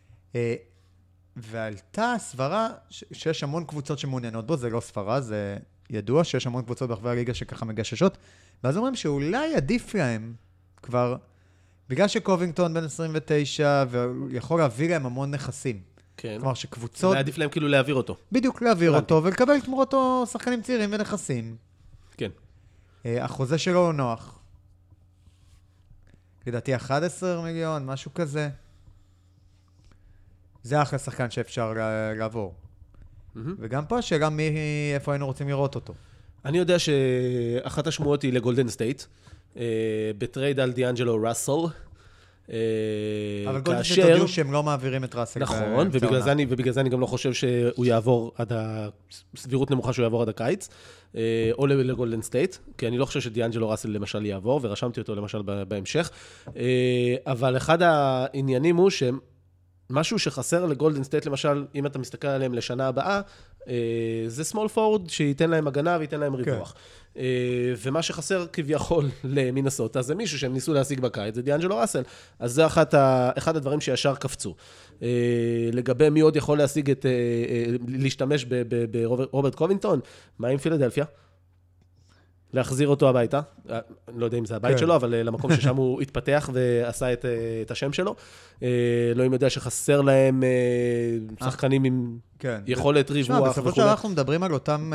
ועלתה סברה שיש המון קבוצות שמעוניינות בו, זה לא סברה, זה ידוע שיש המון קבוצות ברחבי הליגה שככה מגששות, ואז אומרים שאולי עדיף להם כבר, בגלל שקובינגטון בן עשרים ותשע, ויכול להביא להם המון נכסים. כן. כלומר שקבוצות... ועדיף להם כאילו להעביר אותו. בדיוק להעביר אותו, ולקבל תמורתו שחקנים צעירים ונכסים. כן. החוזה שלו הוא נוח. לדעתי אחד עשר מיליון, משהו כזה. זה אחלה שחקן שאפשר לעבור. וגם פה השאלה מי, איפה היינו רוצים לראות אותו. אני יודע שאחת השמועות היא לגולדן סטייט, בטרייד על דיאנג'לו ראסל. אבל גולדן סטייט הודיעו שהם לא מעבירים את ראסל. נכון, ובגלל זה אני גם לא חושב שהוא יעבור עד הסבירות נמוכה שהוא יעבור עד הקיץ, או לגולדן סטייט, כי אני לא חושב שדיאנג'לו ראסל למשל יעבור, ורשמתי אותו למשל בהמשך. אבל אחד העניינים הוא שהם, משהו שחסר לגולדן סטייט, למשל, אם אתה מסתכל עליהם לשנה הבאה, זה small forward שייתן להם הגנה וייתן להם ריווח. ומה שחסר כביכול למינסוטה, זה מישהו שהם ניסו להשיג בקיץ, זה דיאנג'לו ראסל. אז זה אחד הדברים שישר קפצו. לגבי מי עוד יכול להשיג את, להשתמש ברוברט קובינגטון, מה עם פילדלפיה? להחזיר אותו הביתה, לא יודע אם זה הבית שלו, אבל למקום ששם הוא התפתח ועשה את, את השם שלו. לא אם יודע שחסר להם שחקנים עם יכולת ריווח. בסופו של דבר אנחנו מדברים על אותם,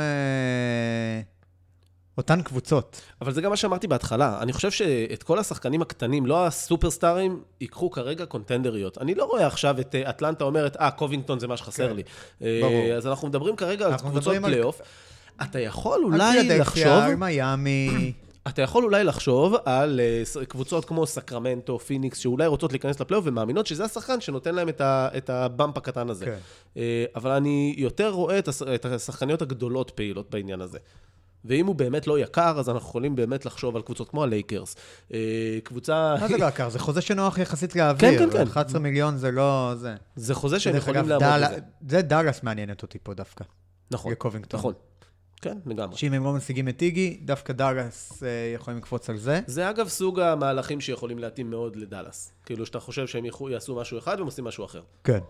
אותן קבוצות. אבל זה גם מה שאמרתי בהתחלה. אני חושב שאת כל השחקנים הקטנים, לא הסופרסטארים, ייקחו כרגע קונטנדריות. אני לא רואה עכשיו את אטלנטה אומרת, אה, קובינגטון זה מה שחסר לי. אז אנחנו מדברים כרגע על קבוצות פלייאוף. אתה יכול אולי לחשוב... מיאמי... אתה יכול אולי לחשוב על קבוצות כמו סקרמנטו, פיניקס, שאולי רוצות להיכנס לפלייאוף ומאמינות שזה השחקן שנותן להם את הבאמפ הקטן הזה. אבל אני יותר רואה את השחקניות הגדולות פעילות בעניין הזה. ואם הוא באמת לא יקר, אז אנחנו יכולים באמת לחשוב על קבוצות כמו הלייקרס. קבוצה... מה זה לא יקר? זה חוזה שנוח יחסית להעביר. כן, כן, כן. אחד עשר מיליון זה לא... זה, זה חוזה שהם יכולים לעמוד בזה. זה דאלאס מעניינת אותי פה דווקא. נכון, נכון. כן, לגמרי. שאם הם לא משיגים את איגי, דווקא דאלאס יכולים לקפוץ על זה. זה אגב סוג המהלכים שיכולים להתאים מאוד לדאלאס. כאילו שאתה חושב שהם יעשו משהו אחד והם עושים משהו אחר. כן.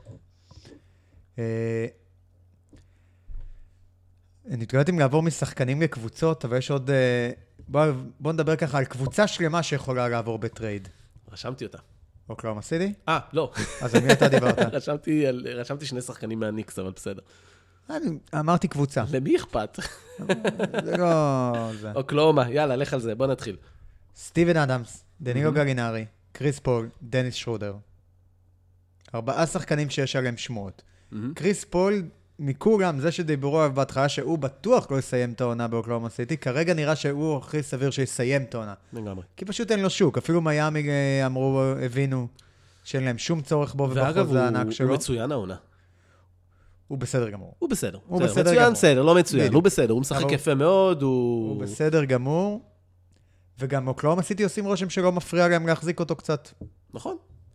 נתגלתי אם לעבור משחקנים לקבוצות, אבל יש עוד... בוא נדבר ככה על קבוצה שלמה שיכולה לעבור בטרייד. רשמתי אותה. אוקלהומה סיטי? אה, לא. אז על מי אתה דיברת? רשמתי שני שחקנים מהניקס, אבל בסדר. אמרתי קבוצה. למי אכפת? זה לא... אוקלהומה, יאללה, לך על זה, בוא נתחיל. סטיבן אדמס, דנילו גלינרי, קריס פול, דניס שרודר. ארבעה שחקנים שיש עליהם שמות. קריס פול, מכולם, זה שדיברו עליו בהתחלה שהוא בטוח לא יסיים את העונה באוקלהומה סיטי, כרגע נראה שהוא הכי סביר שיסיים את העונה. לגמרי. כי פשוט אין לו שוק, אפילו מיאמי אמרו, הבינו שאין להם שום צורך בו ובחוזה הענק שלו. ואגב, הוא מצוין העונה. הוא בסדר גמור. הוא בסדר. הוא בסדר מצוין, בסדר, לא מצוין. הוא בסדר, הוא משחק יפה מאוד, הוא... הוא בסדר גמור, וגם אוקלהומה סיטי עושים רושם שלא מפריע להם להחזיק אותו קצת. נכון.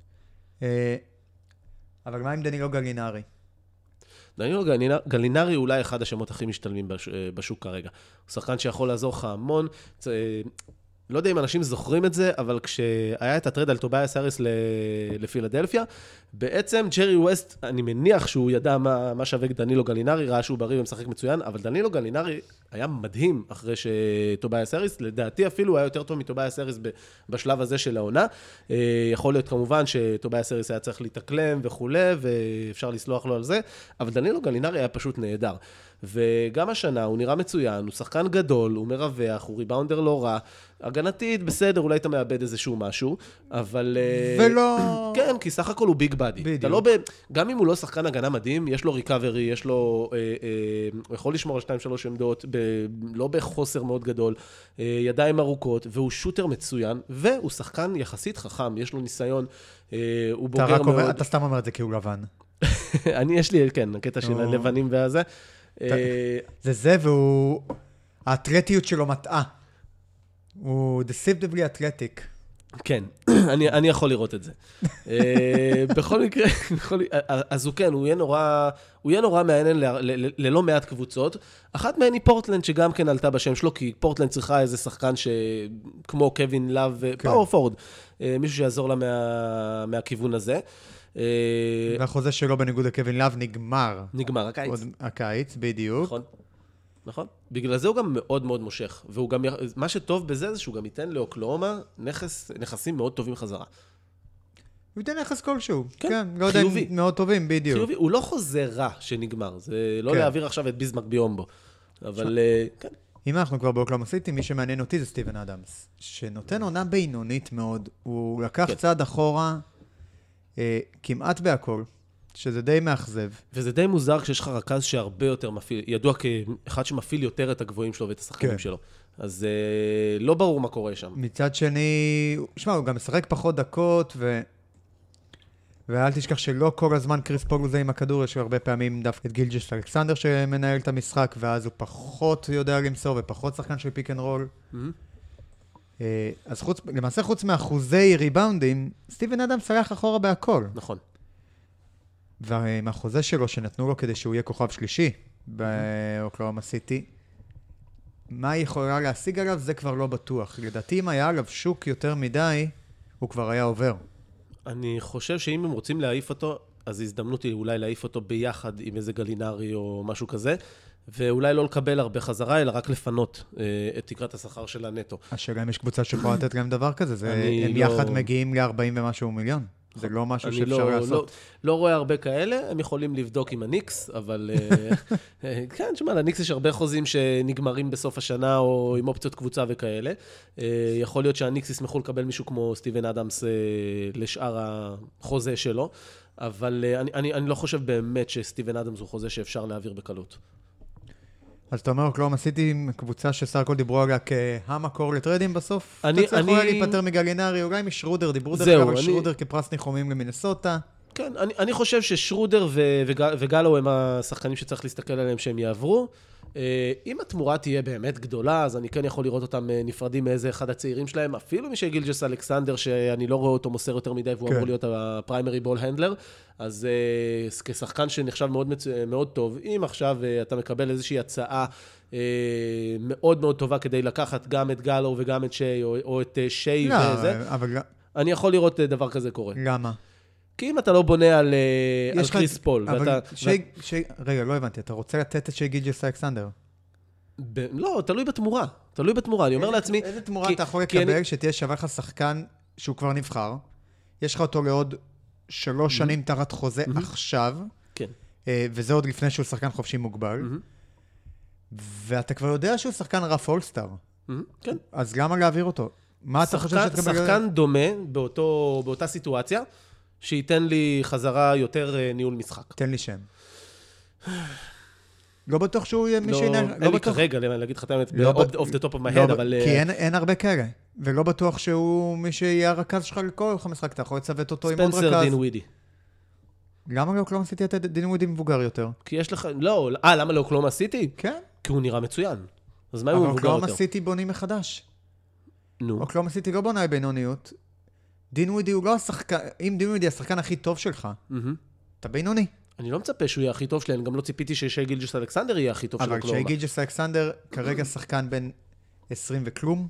אבל מה עם דנילו גלינרי? דנילו גלינרי הוא אולי אחד השמות הכי משתלמים בשוק כרגע. הוא שחקן שיכול לעזור לך המון. לא יודע אם אנשים זוכרים את זה, אבל כשהיה את הטרד על טובייס האריס לפילדלפיה, בעצם ג'רי ווסט, אני מניח שהוא ידע מה, מה שווה דנילו גלינרי, ראה שהוא בריא ומשחק מצוין, אבל דנילו גלינרי היה מדהים אחרי שטובייס האריס, לדעתי אפילו היה יותר טוב מטובייס האריס בשלב הזה של העונה. יכול להיות כמובן שטובייס האריס היה צריך להתאקלם וכו', ואפשר לסלוח לו על זה, אבל דנילו גלינרי היה פשוט נהדר. וגם השנה הוא נראה מצוין, הוא שחקן גדול, הוא מרווח, הוא ריבאונדר לא רע, הגנתית בסדר, אולי אתה מאבד איזשהו משהו, אבל... ולא... כן, כי סך הכל הוא ביג בדי. אתה לא ב... גם אם הוא לא שחקן הגנה מדהים, יש לו ריקאברי, יש לו... אה, אה, הוא יכול לשמור על שתיים שלוש עמדות, ב... לא בחוסר מאוד גדול, אה, ידיים ארוכות, והוא שוטר מצוין, והוא שחקן יחסית חכם, יש לו ניסיון, אה, הוא בוגר מאוד... אומר, אתה סתם אומר את זה כי הוא לבן. אני, יש לי, כן, הקטע של הלבנים והזה. זה זה, והוא... האתלטיות שלו מטעה. הוא deceptively athletic. כן, אני, אני יכול לראות את זה. בכל מקרה, אז הוא כן, הוא יהיה נורא, הוא יהיה נורא מעניין ללא מעט קבוצות. אחת מהן היא פורטלנד, שגם כן עלתה בשם שלו, כי פורטלנד צריכה איזה שחקן שכמו קווין לב, פאור פורד, מישהו שיעזור לה מה, מהכיוון הזה. והחוזה שלו בניגוד לקווין לב נגמר. נגמר, הקיץ. הקיץ, בדיוק. נכון. נכון. בגלל זה הוא גם מאוד מאוד מושך. והוא גם, מה שטוב בזה זה שהוא גם ייתן לאוקלהומה נכס, נכסים מאוד טובים חזרה. הוא ייתן נכס כלשהו. כן, כן, לא יודע, מאוד טובים, בדיוק. חיובי. הוא לא חוזה רע שנגמר. זה לא להעביר עכשיו את ביזמק ביומבו. אבל, כן. אם אנחנו כבר באוקלהומה סיטי, מי שמעניין אותי זה סטיבן אדמס, שנותן עונה בינונית מאוד. הוא לקח צעד אחורה כמעט בהכל. שזה די מאכזב. וזה די מוזר כשיש לך רכז שהרבה יותר מפעיל, ידוע כאחד שמפעיל יותר את הגבוהים שלו ואת השחקנים כן. שלו. אז אה, לא ברור מה קורה שם. מצד שני, שמע, הוא גם משחק פחות דקות, ו... ואל תשכח שלא כל הזמן קריס פול הוא זה עם הכדור, יש הרבה פעמים דווקא את גילג'ס אלכסנדר שמנהל את המשחק, ואז הוא פחות יודע למסור, ופחות שחקן של פיק אנד רול. Mm-hmm. אז חוץ, למעשה חוץ מאחוזי ריבאונדים, סטיבן אדמס הלך אחורה בהכל. נכון. ומהחוזה שלו שנתנו לו כדי שהוא יהיה כוכב שלישי באוקלהומה סיטי, מה היא יכולה להשיג עליו? זה כבר לא בטוח. לדעתי אם היה עליו שוק יותר מדי, הוא כבר היה עובר. אני חושב שאם הם רוצים להעיף אותו, אז הזדמנות היא אולי להעיף אותו ביחד עם איזה גלינרי או משהו כזה, ואולי לא לקבל הרבה חזרה, אלא רק לפנות אה, את תקרת השכר של הנטו. השאלה אם יש קבוצה שיכולה לתת להם דבר כזה, זה, הם לא... יחד מגיעים ל-ארבעים ומשהו מיליון. זה לא משהו שאפשר לא, לעשות. לא, לא רואה הרבה כאלה, הם יכולים לבדוק עם הניקס, אבל כן, שמה, לניקס יש הרבה חוזים שנגמרים בסוף השנה, או עם אופציות קבוצה וכאלה. יכול להיות שהניקס ישמחו לקבל מישהו כמו סטיבן אדמס לשאר החוזה שלו, אבל אני, אני, אני לא חושב באמת שסטיבן אדמס הוא חוזה שאפשר להעביר בקלות. אז אתה אומר, אוקלהומה סיטי קבוצה שסך הכל דיברו עליה כהמקור לטריידים בסוף? אני, אתה צריך אני... להיפטר מגלינרי, אולי משרודר, דיברו דרך זהו, אבל אני... שרודר כפרס ניחומים למינסוטה. כן, אני, אני חושב ששרודר ו, וגל, וגלו הם השחקנים שצריך להסתכל עליהם שהם יעברו. אם התמורה תהיה באמת גדולה, אז אני כן יכול לראות אותם נפרדים מאיזה אחד הצעירים שלהם, אפילו מי שגילג'ס אלכסנדר, שאני לא רואה אותו מוסר יותר מדי, והוא כן. אמור להיות הפריימרי בול הנדלר, אז uh, כשחקן שנחשב מאוד, מצ... מאוד טוב, אם עכשיו uh, אתה מקבל איזושהי הצעה uh, מאוד מאוד טובה כדי לקחת גם את גלו וגם את שי, או, או את uh, שי לא, וזה, אבל... אני יכול לראות uh, דבר כזה קורה. למה? כי אם אתה לא בונה על, על קריס פול, אבל ואתה... שי, שי, רגע, לא הבנתי, אתה רוצה לתת את שי גילג'ס אלכסנדר? ב... לא, תלוי בתמורה, תלוי בתמורה, אני אומר איזה, לעצמי... איזה תמורה כי, אתה יכול לקבל אני... שתהיה שווה לך שחקן שהוא כבר נבחר, יש לך אותו לעוד שלוש שנים תחת חוזה עכשיו, כן. וזה עוד לפני שהוא שחקן חופשי מוגבל, ואתה כבר יודע שהוא שחקן רף אולסטאר, כן. אז למה להעביר אותו? מה אתה חושב שתקבל? שחקן דומה באותו, באותה סיטואציה, שייתן לי חזרה יותר ניהול משחק. תן לי שם. לא בטוח שהוא יהיה מי שינהל. אין לי כרגע להגיד לך את האמת, off the top of my head, אבל... כי אין הרבה כאלה. ולא בטוח שהוא מי שיהיה הרכז שלך לכל המשחק. אתה יכול לצוות אותו עם עוד רכז. ספנסר דינווידי. למה לאוקלהומה סיטי אתה דינווידי מבוגר יותר? כי יש לך... לא, אה, למה לאוקלהומה סיטי? כן. כי הוא נראה מצוין. אז מה אם הוא מבוגר יותר? אבל אוקלהומה סיטי בונים מחדש. נו. אוקלהומה סיטי לא בונה בינוניות. דינווידי הוא לא השחקן... אם דינווידי השחקן הכי טוב שלך, אתה בינוני. אני לא מצפה שהוא יהיה הכי טוב שלי, אני גם לא ציפיתי ששי גילג'ס אלכסנדר יהיה הכי טוב של אוקלהומה. אבל שי גילג'ס אלכסנדר כרגע שחקן בין עשרים וכלום.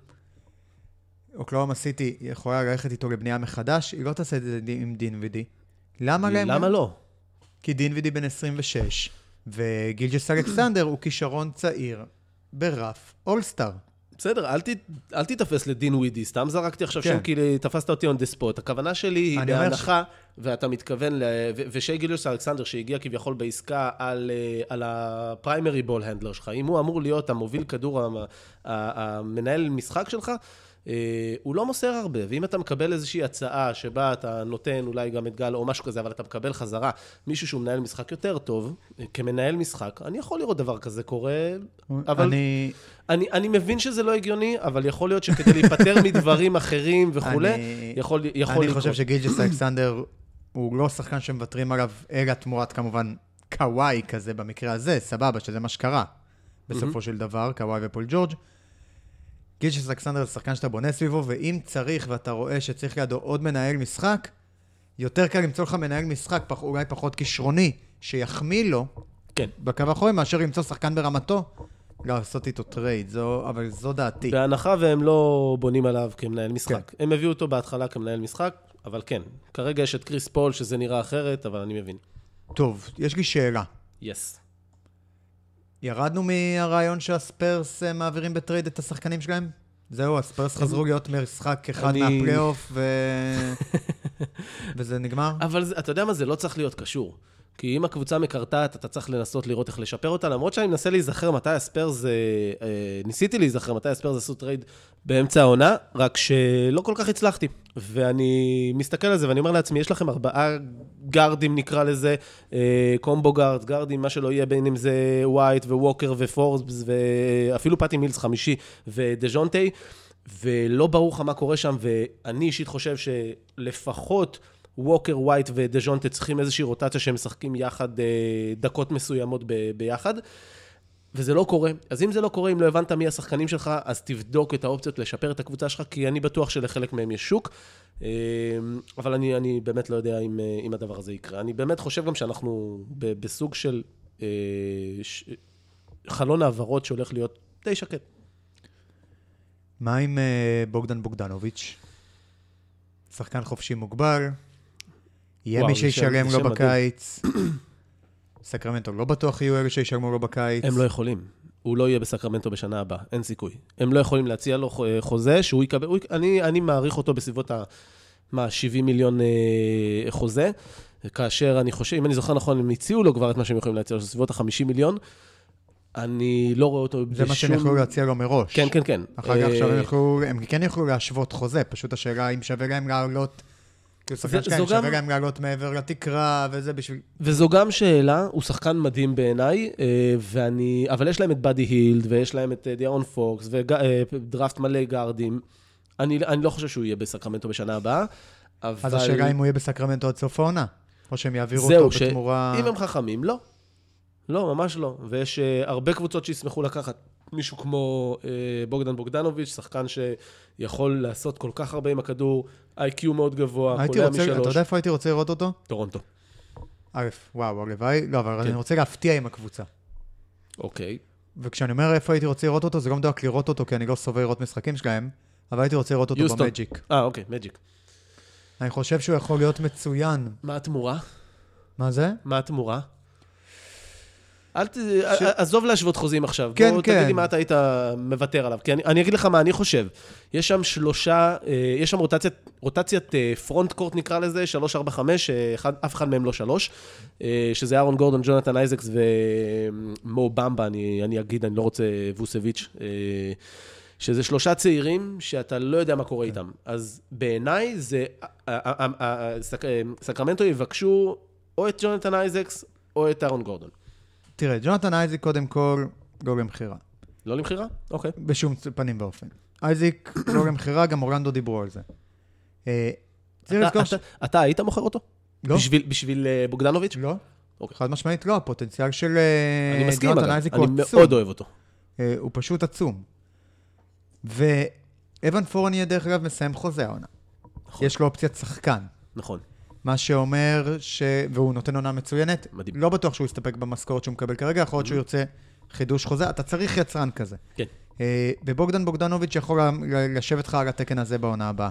אוקלהומה סיטי יכולה ללכת איתו לבנייה מחדש, היא לא תעשה את זה עם דינווידי. למה להם? למה לא? כי דינווידי בן עשרים ושש, וגילג'ס אלכסנדר הוא כישרון צעיר ברף אולסטאר. בסדר, אל, ת, אל תתפס לדין ווידי, סתם זרקתי עכשיו כן. שם כי תפסת אותי on the spot. הכוונה שלי היא בהנחה, ש... ואתה מתכוון, ל... ו- ושי גילג'ס אלכסנדר שהגיע כביכול בעסקה על, על הפריימרי בול הנדלר שלך, אם הוא אמור להיות המוביל כדור, המנהל משחק שלך, הוא לא מוסר הרבה, ואם אתה מקבל איזושהי הצעה שבה אתה נותן אולי גם את גל או משהו כזה, אבל אתה מקבל חזרה מישהו שהוא מנהל משחק יותר טוב, כמנהל משחק, אני יכול לראות דבר כזה קורה, אבל אני, אני, אני מבין שזה לא הגיוני, אבל יכול להיות שכדי להיפטר מדברים אחרים וכו', יכול, יכול אני לקרות. חושב שגילג'ס אלכסנדר הוא לא שחקן שמוותרים עליו, אלא תמורת כמובן קוואי כזה במקרה הזה, סבבה, שזה מה שקרה בסופו של דבר, קוואי ופול ג'ורג'. גילג'ס אלכסנדר זה שחקן שאתה בונה סביבו, ואם צריך ואתה רואה שצריך לידו עוד מנהל משחק, יותר קל למצוא לך מנהל משחק, פח, אולי פחות כישרוני, שיחמיא לו, כן. בקו האחורי, מאשר למצוא שחקן ברמתו, לעשות איתו טרייד, זו, אבל זו דעתי. בהנחה והם לא בונים עליו כמנהל משחק. כן. הם הביאו אותו בהתחלה כמנהל משחק, אבל כן. כרגע יש את קריס פול, שזה נראה אחרת, אבל אני מבין. טוב, יש לי שאלה. יס. Yes. ירדנו מהרעיון שהספרס מעבירים בטרייד את השחקנים שלהם? זהו, הספרס חזרו להיות משחק אחד מהפלייאוף ו... וזה נגמר? אבל אתה יודע מה, זה לא צריך להיות קשור. כי אם הקבוצה מקרטעת, אתה צריך לנסות לראות איך לשפר אותה, למרות שאני מנסה להיזכר מתי הספרס, ניסיתי להיזכר מתי הספרס עשו טרייד באמצע העונה, רק שלא כל כך הצלחתי. ואני מסתכל על זה, ואני אומר לעצמי, יש לכם ארבעה גארדים, נקרא לזה, קומבו גארד, גארדים, מה שלא יהיה, בין אם זה ווייט וווקר ופורבס, ואפילו פאטי מילס חמישי ודז'ונטי, ולא ברור לך מה קורה שם, ואני אישית חושב שלפחות ווקר, ווייט ודז'ונטי צריכים איזושהי רוטציה שהם משחקים יחד דקות מסוימות ביחד, וזה לא קורה. אז אם זה לא קורה, אם לא הבנת מי השחקנים שלך, אז תבדוק את האופציות לשפר את הקבוצה שלך, כי אני בטוח שלחלק מהם יש שוק, אבל אני, אני באמת לא יודע אם, אם הדבר הזה יקרה. אני באמת חושב גם שאנחנו בסוג של חלון העברות שהולך להיות די שקט. מה עם בוגדן בוגדנוביץ'? שחקן חופשי מוגבל, יהיה מי שישלם לו בקיץ. סקרמנטו לא בטוח יהיו אלה שישלמו לו בקיץ. הם לא יכולים. הוא לא יהיה בסקרמנטו בשנה הבאה, אין סיכוי. הם לא יכולים להציע לו חוזה שהוא יקבל, הוא, אני, אני מעריך אותו בסביבות ה, מה, שבעים מיליון אה, חוזה, כאשר אני חושב, אם אני זוכר נכון, הם הציעו לו כבר את מה שהם יכולים להציע לו, בסביבות ה-חמישים מיליון, אני לא רואה אותו זה בשום... מה שהם יכולו להציע לו מראש. כן, כן, כן. אחר כך עכשיו הם יכולו, הם כן יכולו להשוות חוזה, פשוט השאלה אם שווה להם לעלות, כאילו שחקן שלהם שווה להם לעלות מעבר לתקרה, וזה בשביל... וזו גם שאלה, הוא שחקן מדהים בעיניי, ואני, אבל יש להם את בדי הילד, ויש להם את דיארון פוקס, ודרפט מלא גארדים. אני, אני לא חושב שהוא יהיה בסקרמנטו בשנה הבאה, אבל... אז השאלה אם הוא יהיה בסקרמנטו עד סוף העונה, או שהם יעבירו אותו ש... בתמורה... אם הם חכמים, לא. לא, ממש לא. ויש uh, הרבה קבוצות שישמחו לקחת מישהו כמו uh, בוגדן בוגדנוביץ', שחקן שיכול לעשות כל כך הרבה עם הכדור, איי קיו מאוד גבוה, קולע משלוש. אתה יודע איפה הייתי רוצה לראות אותו? טורונטו. א', וואו, הלוואי, לא, אבל כן. אני רוצה להפתיע עם הקבוצה. אוקיי. וכשאני אומר איפה הייתי רוצה לראות אותו, זה לא מדויק לראות אותו, כי אני לא סובל לראות משחקים שלהם, אבל הייתי רוצה לראות אותו יוסטון. במג'יק. אה, אוקיי, מג'יק. אני חושב שהוא יכול להיות מצוין. מה התמורה? מה זה? מה התמורה? אל ת... ש... עזוב להשוות חוזים עכשיו. כן, בוא כן. תגיד לי מה אתה היית מוותר עליו. כי אני, אני אגיד לך מה אני חושב. יש שם שלושה, יש שם רוטציית, רוטציית פרונט קורט נקרא לזה, שלוש, ארבע, חמש, אחד, אף אחד מהם לא שלוש, שזה אהרון גורדון, ג'ונתן אייזקס ומו במבה, אני, אני אגיד, אני לא רוצה ווסביץ', שזה שלושה צעירים שאתה לא יודע מה קורה איתם. אז בעיניי זה, סקרמנטו יבקשו או את ג'ונתן אייזקס או את אהרון גורדון. תראה, ג'ונתן אייזיק קודם כל לא למחירה. לא למחירה? אוקיי. בשום פנים ואופן. אייזיק לא למחירה, גם אורלנדו דיברו על זה. אתה היית מוכר אותו? לא. בשביל בוגדנוביץ'? לא. חד משמעית לא, הפוטנציאל של ג'ונתן אייזיק הוא עצום. אני מאוד אוהב אותו. הוא פשוט עצום. ואבן פורן יהיה דרך אגב מסיים חוזה העונה. יש לו אופציית שחקן. נכון. מה שאומר ש... והוא נותן עונה מצוינת. מדהים. לא בטוח שהוא יסתפק במשכורת שהוא מקבל כרגע, יכול להיות שהוא יוצא חידוש חוזה. אתה צריך יצרן כזה. כן. ובוגדן בוגדנוביץ' יכול לשבת לך על התקן הזה בעונה הבאה.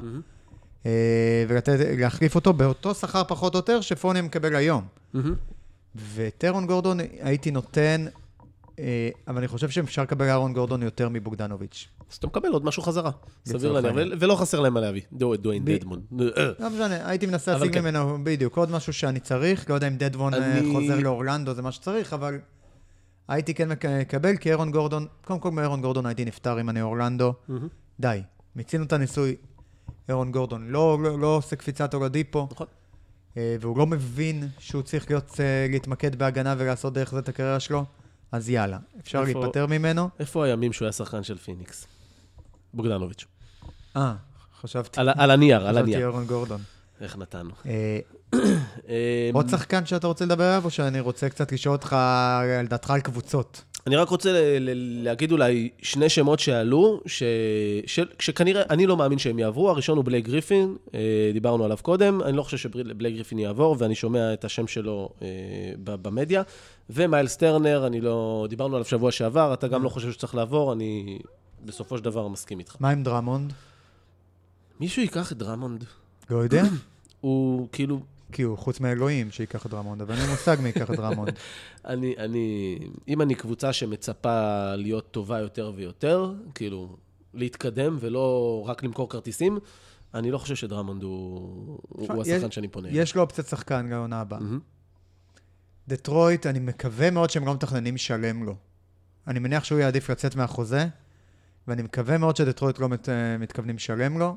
ולהחליף אותו באותו שכר פחות או יותר שפוני מקבל היום. וטרון גורדון הייתי נותן, אבל אני חושב שאפשר לקבל אהרון גורדון יותר מבוגדנוביץ'. אז אתה מקבל עוד משהו חזרה. סביר להניח, ולא חסר להם מה להביא. דואין דדמון. לא משנה, הייתי מנסה להשיג ממנו בדיוק עוד משהו שאני צריך, לא יודע אם דדמון חוזר לאורלנדו, זה מה שצריך, אבל הייתי כן מקבל, כי אהרון גורדון, קודם כל מאהרון גורדון הייתי נפטר אם אני אורלנדו. די, מיצינו את הניסוי. אהרון גורדון לא עושה קפיצת אולדיפו, והוא לא מבין שהוא צריך להתמקד בהגנה ולעשות דרך זה את הקריירה שלו. אז יאללה, אפשר להיפטר ממנו. איפה הימים שהוא היה שחקן של פיניקס? בוגדנוביץ'. אה, חשבתי. על הנייר, על הנייר. חשבתי אהרון גורדון. איך נתנו? עוד שחקן שאתה רוצה לדבר עליו, או שאני רוצה קצת לשאול אותך על דעתך על קבוצות? אני רק רוצה להגיד אולי שני שמות שעלו, שכנראה אני לא מאמין שהם יעברו. הראשון הוא בלייק גריפין, דיברנו עליו קודם, אני לא חושב שבלייק גריפין יעבור, ואני שומע את השם שלו במדיה, ומיילס טרנר, אני לא, דיברנו עליו שבוע שעבר, אתה גם לא חושב שצריך לעבור, אני בסופו של דבר מסכים איתך. מה עם דרמונד? מישהו ייקח את דרמונד. לא יודע? הוא כאילו... כי הוא חוץ מהאלוהים שיקח את דרמונד, אבל אני מושג מי ייקח את דרמונד. אני, אני, אם אני קבוצה שמצפה להיות טובה יותר ויותר, כאילו, להתקדם ולא רק למכור כרטיסים, אני לא חושב שדרמונד הוא, הוא השחקן שאני פונה. יש לו אופציית שחקן לעונה הבאה. דטרויט, אני מקווה מאוד שהם לא מתכננים שלם לו. אני מניח שהוא יעדיף לצאת מהחוזה, ואני מקווה מאוד שדטרויט לא מת, מתכוונים שלם לו.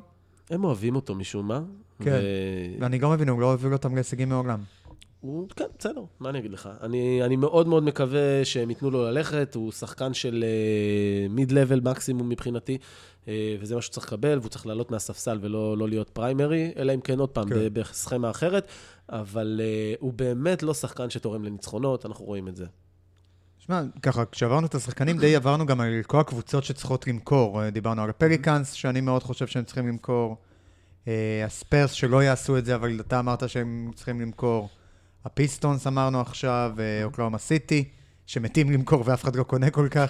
הם אוהבים אותו משום מה. כן, ואני גם מבין, הוא לא אוהבים אותם להישגים מעולם. הוא, כן, בסדר, מה אני אגיד לך? אני, אני מאוד מאוד מקווה שהם ייתנו לו ללכת, הוא שחקן של מיד-לבל מקסימום מבחינתי, וזה מה שהוא צריך לקבל, והוא צריך לעלות מהספסל ולא לא להיות פריימרי, אלא אם כן עוד פעם, כן. בסכמה אחרת, אבל הוא באמת לא שחקן שתורם לניצחונות, אנחנו רואים את זה. שמע, ככה, כשעברנו את השחקנים, די עברנו גם על כל הקבוצות שצריכות למכור. דיברנו על הפליקאנס, שאני מאוד חושב שהם צריכים למכור. הספרס שלא יעשו את זה, אבל אתה אמרת שהם צריכים למכור. הפיסטונס אמרנו עכשיו, אוקלאומה סיטי, שמתים למכור ואף אחד לא קונה כל כך.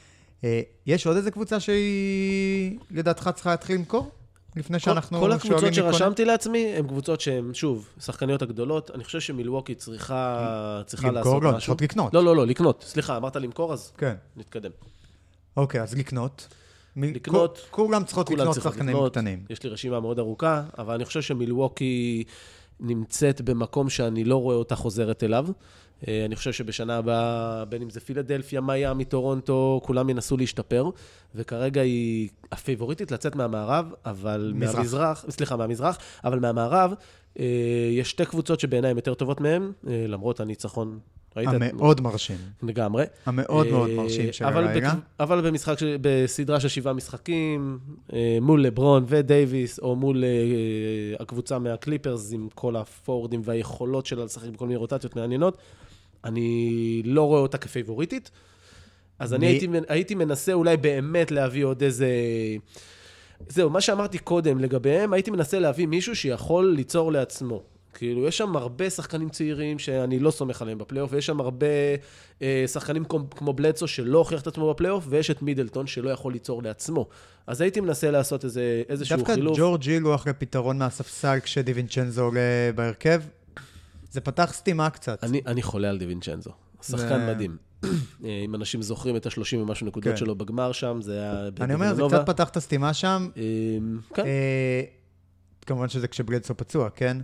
יש עוד איזה קבוצה שהיא, לדעתך, צריכה להתחיל למכור? לפני שאנחנו כל הקבוצות שרשמתי לעצמי, הן קבוצות שהן, שוב, שחקניות הגדולות. אני חושב שמילווקי צריכה לעשות משהו. למכור? לא, צריכות לקנות. לא, לא, לא, לקנות. סליחה, אמרת למכור, אז נתקדם. אוקיי, אז לקנות. לקנות. כולם צריכות לקנות שחקנים קטנים. יש לי רשימה מאוד ארוכה, אבל אני חושב שמילווקי נמצאת במקום שאני לא רואה אותה חוזרת אליו. אני חושב שבשנה הבאה, בין אם זה פילדלפיה, מיאמי, טורונטו, כולם ינסו להשתפר, וכרגע היא הפייבוריטית לצאת מהמערב, אבל מזרח. מהמזרח, סליחה, מהמזרח, אבל מהמערב, יש שתי קבוצות שבעיניי יותר טובות מהן, למרות הניצחון. המאוד מרשים. לגמרי. המאוד מאוד מרשים של הליגה. אבל במשחק, בסדרה של שבעה משחקים, מול לברון ודייביס, או מול הקבוצה מהקליפרס, עם כל הפורדים והיכולות שלה לשחק בכל מיני רוטציות מעניינות, אני לא רואה אותה כפייבוריטית. אז אני הייתי, הייתי מנסה אולי באמת להביא עוד איזה... זהו, מה שאמרתי קודם לגביהם, הייתי מנסה להביא מישהו שיכול ליצור לעצמו. כאילו, יש שם הרבה שחקנים צעירים שאני לא סומך עליהם בפלייאוף, ויש שם הרבה אה, שחקנים כמו, כמו בלדסו שלא הוכיח את עצמו בפלייאוף, ויש את מידלטון שלא יכול ליצור לעצמו. אז הייתי מנסה לעשות איזה, איזשהו דווקא חילוף. דווקא ג'ורג' היל הוא אחרי פתרון מהספסל כשדיווינצ'נזו עולה בהרכב. זה פתח סתימה קצת. אני, אני חולה על דיווינצ'נזו. שחקן מדהים. אם אנשים זוכרים את השלושים ומשהו נקודות כן. שלו בגמר שם, זה היה... אני אומר, זה קצת פתח את הסתימה שם. כן. כמובן שזה כשבלדסו פצוע, כן?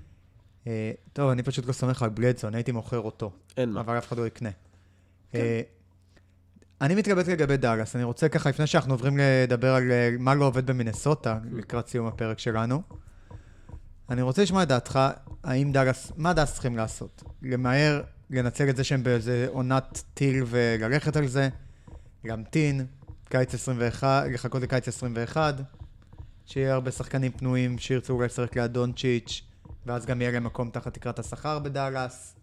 טוב, אני פשוט לא סומך על בלדסו, אני הייתי מוכר אותו. אין מה. אבל אף אחד לא יקנה. אני מתלבט לגבי דאגלס, אני רוצה ככה, לפני שאנחנו עוברים לדבר על מה לא עובד במינסוטה, לקראת סיום הפרק שלנו, אני רוצה לשמוע את דעתך, האם דאגלס, מה דאגלס צריכים לעשות? למהר, לנצל את זה שהם באיזה עונת טיל וללכת על זה, להמתין, קיץ עשרים ואחת, לחכות לקיץ עשרים ואחת, שיהיה הרבה שחקנים פנויים, שירצו אולי לשחק ליד דונצ'יץ', ואז גם יהיה להם מקום תחת תקרת השכר בדאגלס.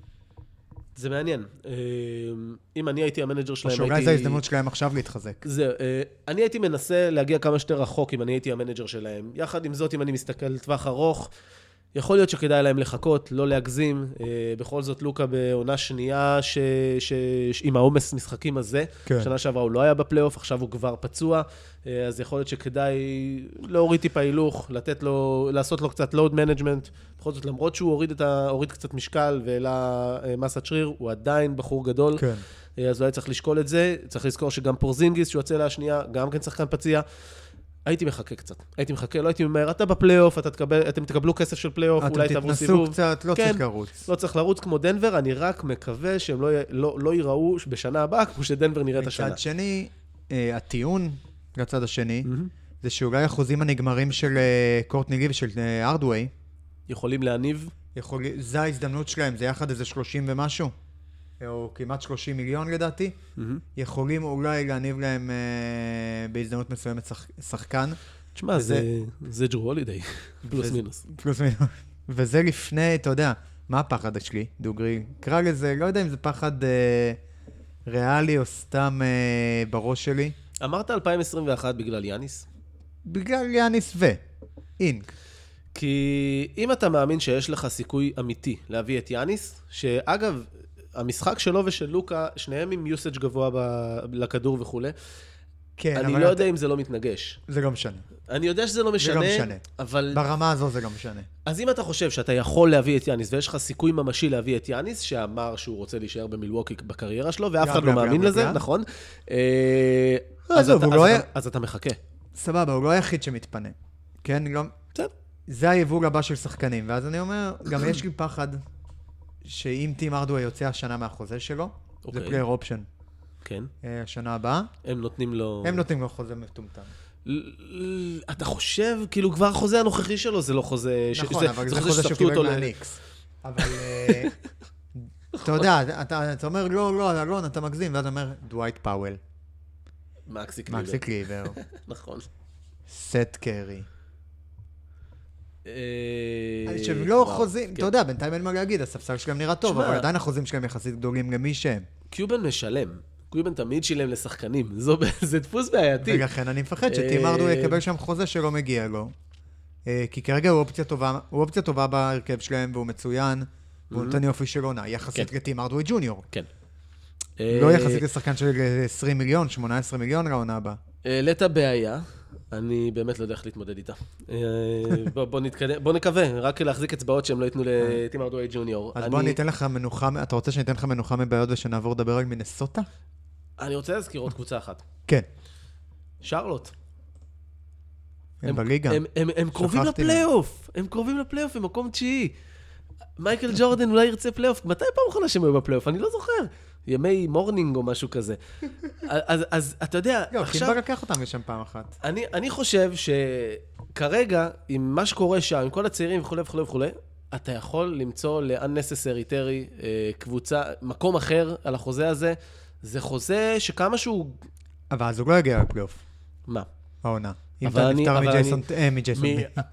זה מעניין. אם אני הייתי המנג'ר שלהם, או שאולי זו ההזדמנות שלהם עכשיו להתחזק. זה, אני הייתי מנסה להגיע כמה שיותר רחוק אם אני הייתי המנג'ר שלהם. יחד עם זאת, אם אני מסתכל לטווח ארוך, יכול להיות שכדאי להם לחכות, לא להגזים. בכל זאת, לוקה בעונה שנייה ש... ש... עם העומס משחקים הזה. כן. שנה שעברה הוא לא היה בפלייאוף, עכשיו הוא כבר פצוע. אז יכול להיות שכדאי להוריד טיפה הילוך, לתת לו, לעשות לו קצת לואוד מנג'מנט. בכל זאת, למרות שהוא הוריד, את ה... הוריד קצת משקל ואלה מסת שריר, הוא עדיין בחור גדול. כן. אז הוא היה צריך לשקול את זה. צריך לזכור שגם פורזינגיס, שהוא יוצא להשנייה, גם כן שחקן פציע. הייתי מחכה קצת. הייתי מחכה, לא הייתי ממהר, אתה בפלייאוף, אתה תקבל, אתם תקבלו כסף של פלייאוף, אולי תעברו סיבוב. אתם תתנסו קצת, לא כן, צריך לרוץ. לא צריך לרוץ כמו דנבר, אני רק מקווה שהם לא, לא, לא ייראו בשנה הבאה, כמו שדנבר נראית השנה. מצד שני, הטיעון לצד השני, mm-hmm. זה שאולי החוזים הנגמרים של קורטני לי ושל ארדווי, יכולים להניב? יכול, זה ההזדמנות שלהם, זה יחד איזה שלושים ומשהו. או כמעט שלושים מיליון לדעתי, mm-hmm. יכולים אולי להניב להם אה, בהזדמנות מסוימת שח, שחקן. תשמע, וזה, זה, זה ג'רו הולידיי, פלוס וזה, מינוס. פלוס מינוס. וזה לפני, אתה יודע, מה הפחד שלי, דוגרי? קרא לזה, לא יודע אם זה פחד אה, ריאלי או סתם אה, בראש שלי. אמרת אלפיים עשרים ואחת בגלל יאניס? בגלל יאניס ו... אינק. כי אם אתה מאמין שיש לך סיכוי אמיתי להביא את יאניס, שאגב, המשחק שלו ושל לוקה, שניהם עם יוסאג' גבוה ב- לכדור וכו'. כן, אני לא יודע אם זה לא מתנגש. זה לא משנה. אני יודע שזה לא משנה, זה לא משנה. אבל... ברמה הזו זה לא משנה. אז אם אתה חושב שאתה יכול להביא את יאניס, ויש לך סיכוי ממשי להביא את יאניס, שאמר שהוא רוצה להישאר במילווקי בקריירה שלו, ואף אחד לא מאמין לזה, נכון? אז אתה מחכה. סבבה, הוא לא היחיד שמתפנה. כן, גם... זה היבוא הבא של שחקנים, ואז אני אומר, גם יש לי פחד שאם טים ארדווי יוצא השנה מהחוזה שלו, זה פלייר אופשן. כן. השנה הבאה. הם נותנים לו... הם נותנים לו חוזה מטומטם. אתה חושב, כאילו כבר החוזה הנוכחי שלו זה לא חוזה... נכון, אבל זה חוזה שהוא קיבל מהניקס. אבל אתה יודע, אתה אומר, לא, לא, אלון, אתה מגזים, ואז אומר, דווייט פאוול. מקסי קליבר. מקסי קליבר. נכון. סט קרי. שהם לא חוזים, אתה יודע, בינתיים אין מה להגיד, הספסל שלהם נראה טוב, אבל עדיין החוזים שלהם יחסית גדולים למי שהם. קיובן משלם. קיובן תמיד שילם לשחקנים. זה דפוס בעייתי. ולכן אני מפחד שטימרדו יקבל שם חוזה שלא מגיע לו. כי כרגע הוא אופציה טובה, הוא אופציה טובה בהרכב שלהם, והוא מצוין, והוא נותן יופי של עונה, יחסית לטימרדו ג'וניור. כן. לא יחסית לשחקן של עשרים מיליון, שמונה עשרה מיליון לעונה הבאה. העלית בעיה. אני באמת לא יודע איך להתמודד איתה. בוא נתקדם, בוא נקווה, רק להחזיק אצבעות שהם לא ייתנו לטים ארדווי ג'וניור. אז בוא ניתן לך מנוחה, אתה רוצה שניתן לך מנוחה מבעיות ושנעבור לדבר על מינסוטה? אני רוצה להזכיר עוד קבוצה אחת. כן. שרלוט. הם בליגה. הם קרובים לפלייאוף, הם קרובים לפלייאוף, הם מקום תשיעי. מייקל ג'ורדן אולי ירצה פלייאוף, מתי פעם אחרונה שהם היו בפלייאוף? אני לא זוכר. ימי מורנינג או משהו כזה. אז, אז אתה יודע, לא, עכשיו... לא, לקח אותם לשם פעם אחת. אני, אני חושב שכרגע, עם מה שקורה שם, עם כל הצעירים וכו' וכו' וכו', אתה יכול למצוא ל-unnecessary terry, קבוצה, מקום אחר על החוזה הזה. זה חוזה שכמה שהוא... אבל אז הוא לא יגיע לפלייאוף. מה? העונה. אם אתה נפטר מג'ייסון... מג'ייסון.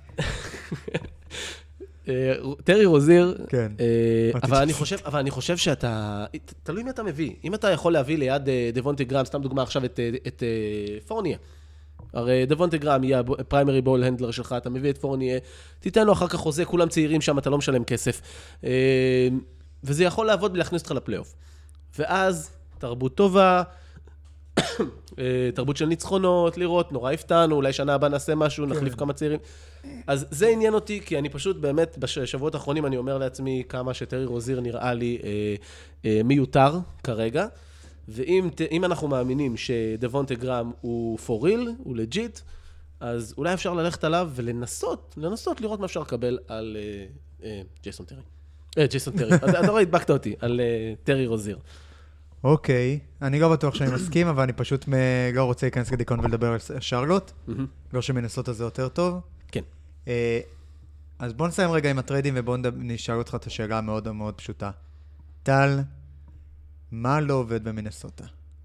טרי רוזיר, כן. אבל אני חושב, אבל אני חושב שאתה, תלוי מי אתה מביא. אם אתה יכול להביא ליד דוונטי גרם, סתם דוגמה עכשיו את פורניה. הרי דוונטי גרם יהיה הפריימרי בול הנדלר שלך, אתה מביא את פורניה, תיתן לו אחר כך חוזה, כולם צעירים שם, אתה לא משלם כסף. וזה יכול לעבוד ולהכניס אותך לפלייאוף. ואז תרבות טובה, תרבות של ניצחונות, לראות, נורא הפתענו, אולי שנה הבאה נעשה משהו, נחליף כמה צעירים. אז זה עניין אותי, כי אני פשוט באמת, בשבועות האחרונים אני אומר לעצמי כמה שטרי רוזיר נראה לי אה, אה, מיותר כרגע, ואם אנחנו מאמינים שדוונטה גרם הוא for real, הוא legit, אז אולי אפשר ללכת עליו ולנסות, לנסות לראות מה אפשר לקבל על אה, אה, ג'ייסון טרי. אה, ג'ייסון טרי, אתה רואה, הדבקת אותי, על אה, טרי רוזיר. אוקיי, אני לא בטוח שאני מסכים, אבל אני פשוט לא רוצה להיכנס לדיכאון ולדבר על שרלוט, לא שמנסות זה יותר טוב. כן. אז בוא נסיים רגע עם הטריידים, ובוא נשאל אותך את השאלה המאוד מאוד פשוטה. טל, מה לא עובד במינסוטה?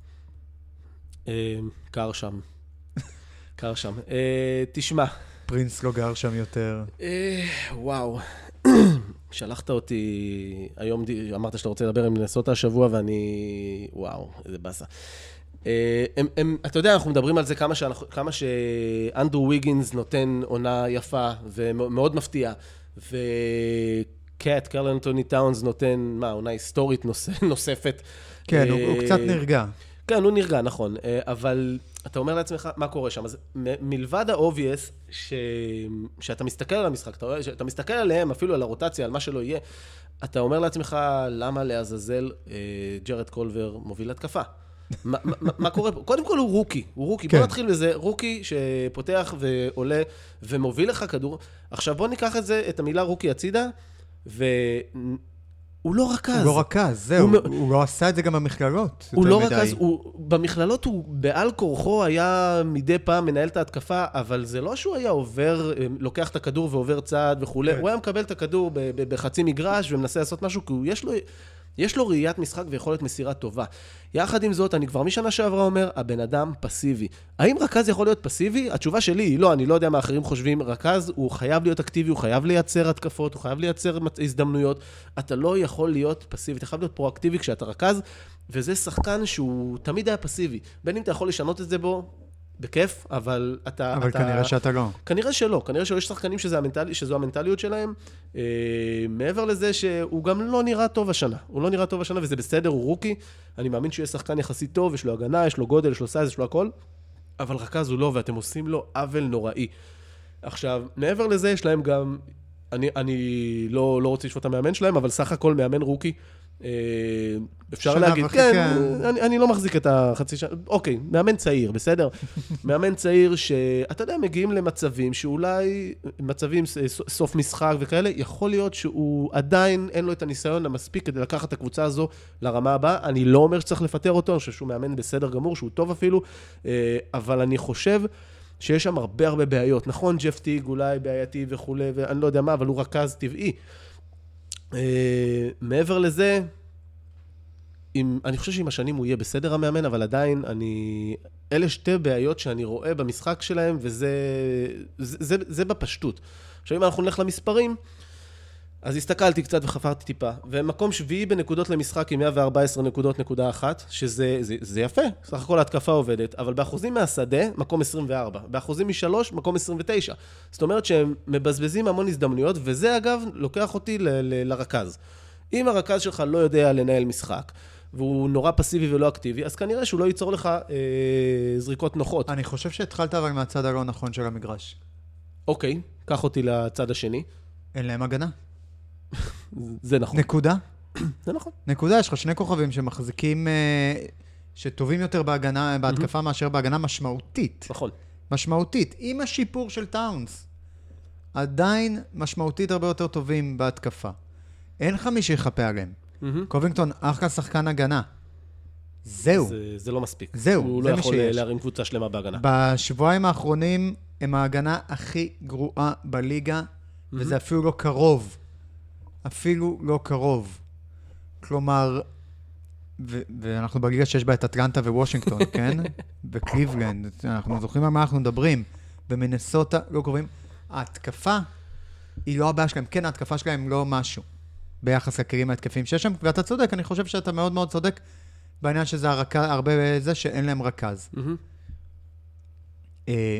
קר שם. קר שם. תשמע. פרינס לא גר שם יותר. וואו. שלחת אותי, היום אמרת שאתה רוצה לדבר עם מינסוטה השבוע, ואני, וואו, איזה באסה. הם, הם, אתה יודע, אנחנו מדברים על זה כמה, שאנחנו, כמה שאנדרו ויגינס נותן עונה יפה ומאוד מפתיעה, וקאט, קרל אנטוני טאונס נותן, מה, עונה היסטורית נוס, נוספת. כן, הוא, הוא קצת נרגע. כן, הוא נרגע, נכון, אבל אתה אומר לעצמך, מה קורה שם? אז מ- מלבד האובייס, ש... שאתה מסתכל על המשחק, אתה, שאתה מסתכל עליהם, אפילו על הרוטציה, על מה שלא יהיה, אתה אומר לעצמך, למה לעזאזל אה, ג'רד קולבר מוביל התקפה? מה, מה, מה קורה פה? קודם כל הוא רוקי, הוא רוקי, כן. בוא נתחיל בזה, רוקי שפותח ועולה ומוביל לך כדור. עכשיו בוא ניקח את זה, את המילה רוקי הצידה, ו... הוא לא רכז. הוא לא רכז, זהו. הוא, הוא לא עשה את זה גם במכללות. הוא לא רכז, הוא, במכללות הוא בעל כורחו היה מדי פעם מנהל את ההתקפה, אבל זה לא שהוא היה עובר, לוקח את הכדור ועובר צעד וכו'. כן. הוא היה מקבל את הכדור בחצי מגרש ומנסה לעשות משהו, כי יש לו, יש לו ראיית משחק ויכולת מסירה טובה. יחד עם זאת, אני כבר משנה שעברה אומר, הבן אדם פסיבי. האם רכז יכול להיות פסיבי? התשובה שלי היא לא, אני לא יודע מה אחרים חושבים. רכז הוא חייב להיות אקטיבי, הוא חייב לייצר התקפות, הוא חייב לייצר הזדמנויות. אתה לא יכול להיות פסיבי, אתה חייב להיות פרואקטיבי כשאתה רכז, וזה שחקן שהוא תמיד היה פסיבי. בין אם אתה יכול לשנות את זה בו, בכיף, אבל אתה... אבל אתה... כנראה שאתה לא. כנראה שלא, כנראה שלא. יש שחקנים שזה המנטלי, שזו המנטליות שלהם. אה, מעבר לזה שהוא גם לא נראה טוב השנה. הוא לא נראה טוב השנה, וזה בסדר, הוא רוקי. אני מאמין שהוא יהיה שחקן יחסית טוב, יש לו הגנה, יש לו גודל, יש לו סייז, יש לו הכל. אבל רכז הוא לא, ואתם עושים לו עוול נוראי. עכשיו, מעבר לזה יש להם גם... אני, אני לא, לא רוצה לשפוט את המאמן שלהם, אבל סך הכל מאמן רוקי. אפשר להגיד, כן, אני, אני לא מחזיק את החצי שנה, אוקיי, מאמן צעיר, בסדר? מאמן צעיר שאתה יודע, מגיעים למצבים שאולי, מצבים סוף משחק וכאלה, יכול להיות שהוא עדיין אין לו את הניסיון המספיק כדי לקחת את הקבוצה הזו לרמה הבאה. אני לא אומר שצריך לפטר אותו, אני חושב שהוא מאמן בסדר גמור, שהוא טוב אפילו, אבל אני חושב שיש שם הרבה הרבה בעיות. נכון, ג'ף טיג אולי בעייתי וכו', ואני לא יודע מה, אבל הוא רכז טבעי. מעבר לזה, עם, אני חושב שעם השנים הוא יהיה בסדר המאמן, אבל עדיין אני, אלה שתי בעיות שאני רואה במשחק שלהם, וזה זה, זה, זה בפשטות. עכשיו אם אנחנו נלך למספרים, אז הסתכלתי קצת וחפרתי טיפה, ומקום שביעי בנקודות למשחק עם מאה וארבע עשרה נקודות נקודה אחת, שזה זה, זה יפה, סך הכל ההתקפה עובדת, אבל באחוזים מהשדה, מקום עשרים וארבע, באחוזים משלוש, מקום עשרים ותשע. זאת אומרת שהם מבזבזים המון הזדמנויות, וזה אגב לוקח אותי ל- ל- לרכז. אם הרכז שלך לא יודע לנהל משחק, והוא נורא פסיבי ולא אקטיבי, אז כנראה שהוא לא ייצור לך אה, זריקות נוחות. אני חושב שהתחלת אבל מהצד הלא נכון של המגרש. אוקיי, קח אותי לצד השני. אין להם הגנה. זה נכון. נקודה. זה נכון. נקודה, יש לך שני כוכבים שמחזיקים, שטובים יותר בהגנה, בהתקפה מאשר בהגנה משמעותית. נכון. משמעותית. עם השיפור של טאונס, עדיין משמעותית הרבה יותר טובים בהתקפה. אין לך מי שיחפה עליהם. קובינגטון, אחלה שחקן הגנה. זהו. זה, זה לא מספיק. זהו, הוא זה לא מה יכול שיש. להרים קבוצה שלמה בהגנה. בשבועיים האחרונים הם ההגנה הכי גרועה בליגה, וזה אפילו לא קרוב. אפילו לא קרוב. כלומר, ו- ואנחנו בליגה שיש בה את אטלנטה ווושינגטון, כן? וקליבלנד, אנחנו זוכרים על מה אנחנו מדברים. במינסוטה לא קרובים. ההתקפה היא לא הבעיה שלהם. כן, ההתקפה שלהם לא משהו ביחס לכלים ההתקפים שיש שם, ואתה צודק, אני חושב שאתה מאוד מאוד צודק בעניין שזה הרכז, הרבה זה שאין להם רכז. אה,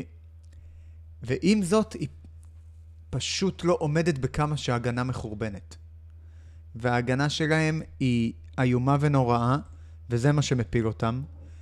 ועם זאת, היא פשוט לא עומדת בכמה שההגנה מחורבנת. וההגנה שלהם היא איומה ונוראה, וזה מה שמפיל אותם.